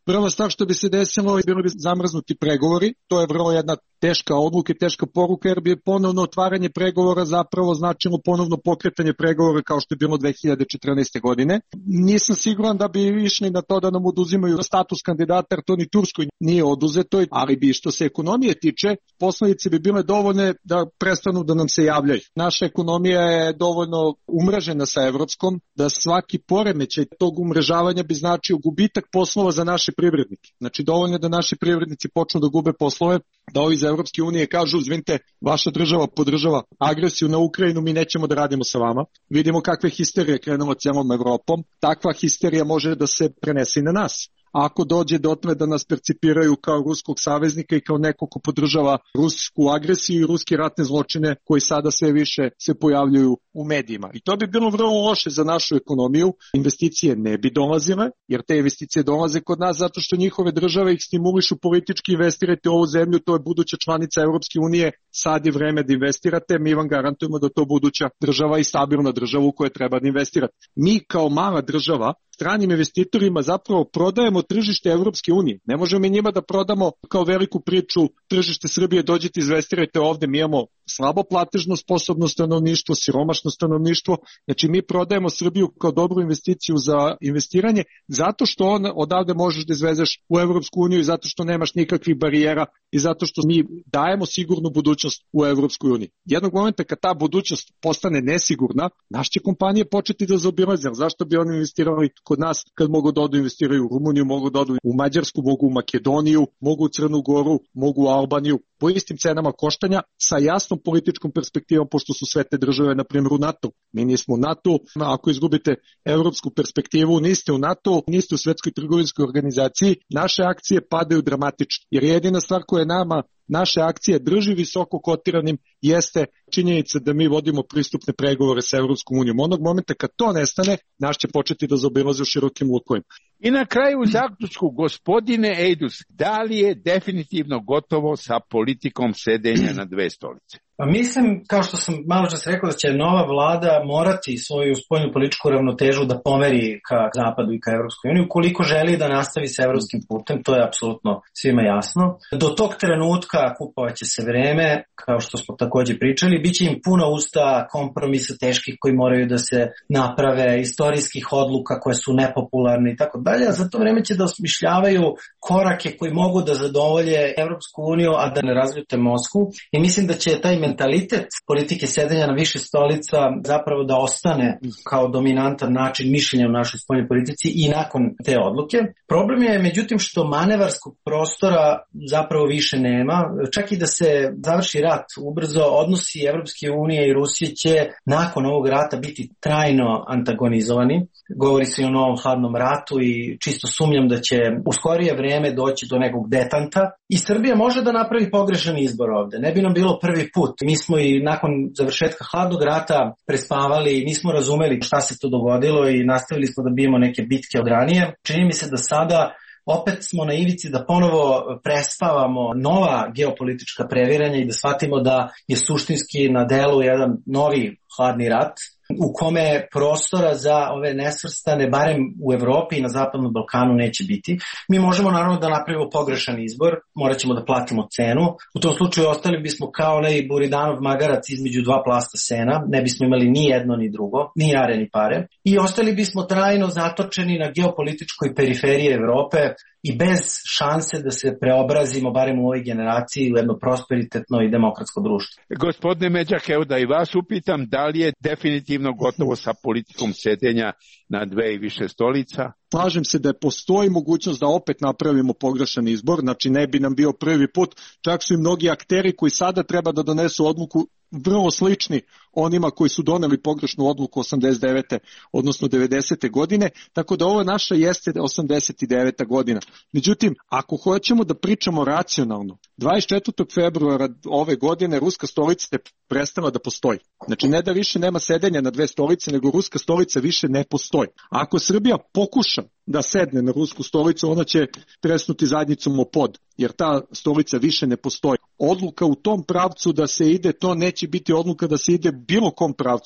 S25: Prva stvar što bi se desilo je bilo bi zamrznuti pregovori, to je vrlo jedna teška odluka i teška poruka, jer bi ponovno otvaranje pregovora zapravo značilo ponovno pokretanje pregovora kao što je bilo dve hiljade četrnaeste. godine. Nisam siguran da bi išli na to da nam oduzimaju status kandidata, jer to ni Turskoj nije oduzeto, ali bi što se ekonomije tiče, posledice bi bile dovoljne da prestanu da nam se javljaju. Naša ekonomija je dovoljno umrežena sa evropskom, da svaki poremećaj tog umrežavanja bi značio gubitak poslova za naše privrednike. Znači dovoljno je da naši privrednici počnu da gube poslove, da ovi iz Evropske unije kažu, izvinite, vaša država podržava agresiju na Ukrajinu, mi nećemo da radimo sa vama. Vidimo kakve histerije krenula cijelom Evropom. Takva histerija može da se prenese i na nas. Ako dođe dotle da nas percipiraju kao ruskog saveznika i kao neko ko podržava rusku agresiju i ruske ratne zločine koji sada sve više se pojavljuju u medijima. I to bi bilo vrlo loše za našu ekonomiju. Investicije ne bi dolazile, jer te investicije dolaze kod nas zato što njihove države ih stimulišu politički, investirajte u ovu zemlju, to je buduća članica Evropske unije, sad je vreme da investirate, mi vam garantujemo da to buduća država i stabilna država u kojoj treba da investirate. Mi kao mala država stranim investitorima zapravo prodajemo tržište Evropske unije. Ne možemo mi njima da prodamo kao veliku priču tržište Srbije, dođite, investirajte ovde, mi imamo slabo platežno sposobno stanovništvo, siromašno stanovništvo, znači mi prodajemo Srbiju kao dobru investiciju za investiranje, zato što on odavde možeš da izvezeš u Evropsku uniju i zato što nemaš nikakvih barijera i zato što mi dajemo sigurnu budućnost u Evropskoj uniji. Jednog momenta kad ta budućnost postane nesigurna, naše kompanije početi da zaobilaze. Zašto bi oni investirali kod nas kad mogu da odu investiraju u Rumuniju, mogu da odu u Mađarsku, mogu u Makedoniju, mogu u Crnu Goru, mogu u Albaniju, po istim cenama koštanja, sa jasnom političkom perspektivom, pošto su sve te države, na primjer, u NATO. Mi nismo u NATO, ako izgubite evropsku perspektivu, niste u NATO, niste u Svetskoj trgovinskoj organizaciji, naše akcije padaju dramatično. Jer jedina stvar koja je nama naše akcije drži visoko kotiranim jeste činjenica da mi vodimo pristupne pregovore sa Evropskom unijom. Onog momenta kad to nestane, naš će početi da zaobilaze u širokim lukovima.
S8: I na kraju zaključku, gospodine Ejdus, da li je definitivno gotovo sa politikom sedenja na dve stolice?
S10: Pa mislim, kao što sam malo čas rekao, da će nova vlada morati svoju spoljnu političku ravnotežu da pomeri ka Zapadu i ka Evropskoj uniji, ukoliko želi da nastavi sa evropskim putem, to je apsolutno svima jasno. Do tog trenutka kupovaće se vreme, kao što smo takođe pričali, bit će im puna usta kompromisa teških koji moraju da se naprave, istorijskih odluka koje su nepopularne i tako dalje, a za to vreme će da osmišljavaju korake koji mogu da zadovolje Evropsku uniju, a da ne razljute Moskvu. I mislim da će taj mentalitet politike sedenja na više stolica zapravo da ostane kao dominantan način mišljenja u našoj spoljnoj politici i nakon te odluke. Problem je međutim što manevarskog prostora zapravo više nema. Čak i da se završi rat ubrzo, odnosi Evropske unije i Rusije će nakon ovog rata biti trajno antagonizovani. Govori se i o novom hladnom ratu i čisto sumnjam da će u skorije vreme doći do nekog detanta. I Srbija može da napravi pogrešan izbor ovde. Ne bi nam bilo prvi put. Mi smo i nakon završetka hladnog rata prespavali, nismo razumeli šta se to dogodilo i nastavili smo da bijemo neke bitke od ranije. Čini mi se da sada opet smo na ivici da ponovo prespavamo nova geopolitička previranja i da shvatimo da je suštinski na delu jedan novi hladni rat u kome prostora za ove nesvrstane, barem u Evropi i na Zapadnom Balkanu, neće biti. Mi možemo naravno da napravimo pogrešan izbor, morat ćemo da platimo cenu. U tom slučaju ostali bismo kao onaj Buridanov magarac između dva plasta sena, ne bismo imali ni jedno ni drugo, ni jare ni pare. I ostali bismo trajno zatočeni na geopolitičkoj periferiji Evrope i bez šanse da se preobrazimo, barem u ovoj generaciji, u jedno prosperitetno i demokratsko društvo.
S8: Gospodine Međak, evo da i vas upitam, da li je definitivno gotovo sa politikom sedenja na dve i više stolica?
S25: Slažem se da postoji mogućnost da opet napravimo pogrešan izbor, znači ne bi nam bio prvi put, čak su i mnogi akteri koji sada treba da donesu odluku vrlo slični onima koji su doneli pogrešnu odluku osamdeset devete odnosno devedesete godine, tako da ovo naša jeste osamdeset deveta godina. Međutim, ako hoćemo da pričamo racionalno, dvadeset četvrtog februara ove godine ruska stolica je prestala da postoji. Znači ne da više nema sedenja na dve stolice, nego ruska stolica više ne postoji. Ako Srbija pokuša da sedne na rusku stolicu, ona će tresnuti zadnjicom o pod, jer ta stolica više ne postoji. Odluka u tom pravcu da se ide, to neće biti odluka da se ide bilo kom pravcu,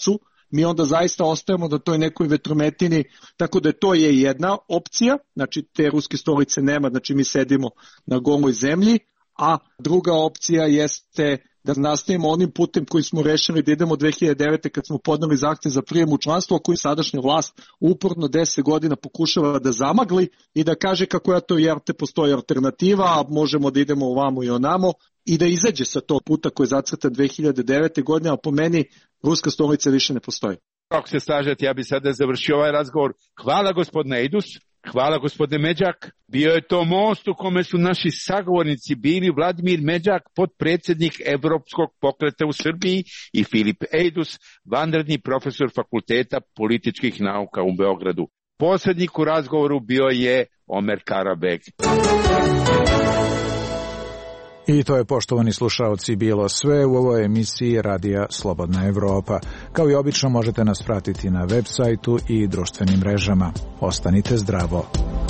S25: mi onda zaista ostajemo na toj nekoj vetrometini, tako da to je jedna opcija, znači te ruske stolice nema, znači mi sedimo na goloj zemlji, a druga opcija jeste da nastavimo onim putem koji smo rešili da idemo dve hiljade devete kad smo podneli zahtev za prijem u članstvo, koji sadašnja vlast uporno deset godina pokušava da zamagli i da kaže kako ja to jerte postoji alternativa, a možemo da idemo ovamo i onamo i da izađe sa tog puta koji je zacrtan dve hiljade devete godine, a po meni ruska stolica više ne postoji.
S8: Ako se slažete, ja bih sada završio ovaj razgovor. Hvala gospodine Ejdus. Hvala gospodine Međak. Bio je to most u kome su naši sagovornici bili Vladimir Međak, potpredsjednik Evropskog pokreta u Srbiji, i Filip Ejdus, vanredni profesor Fakulteta političkih nauka u Beogradu. Posrednik u razgovoru bio je Omer Karabek.
S7: I to je, poštovani slušaoci, bilo sve u ovoj emisiji Radija Slobodna Evropa. Kao i obično možete nas pratiti na web sajtu i društvenim mrežama. Ostanite zdravo.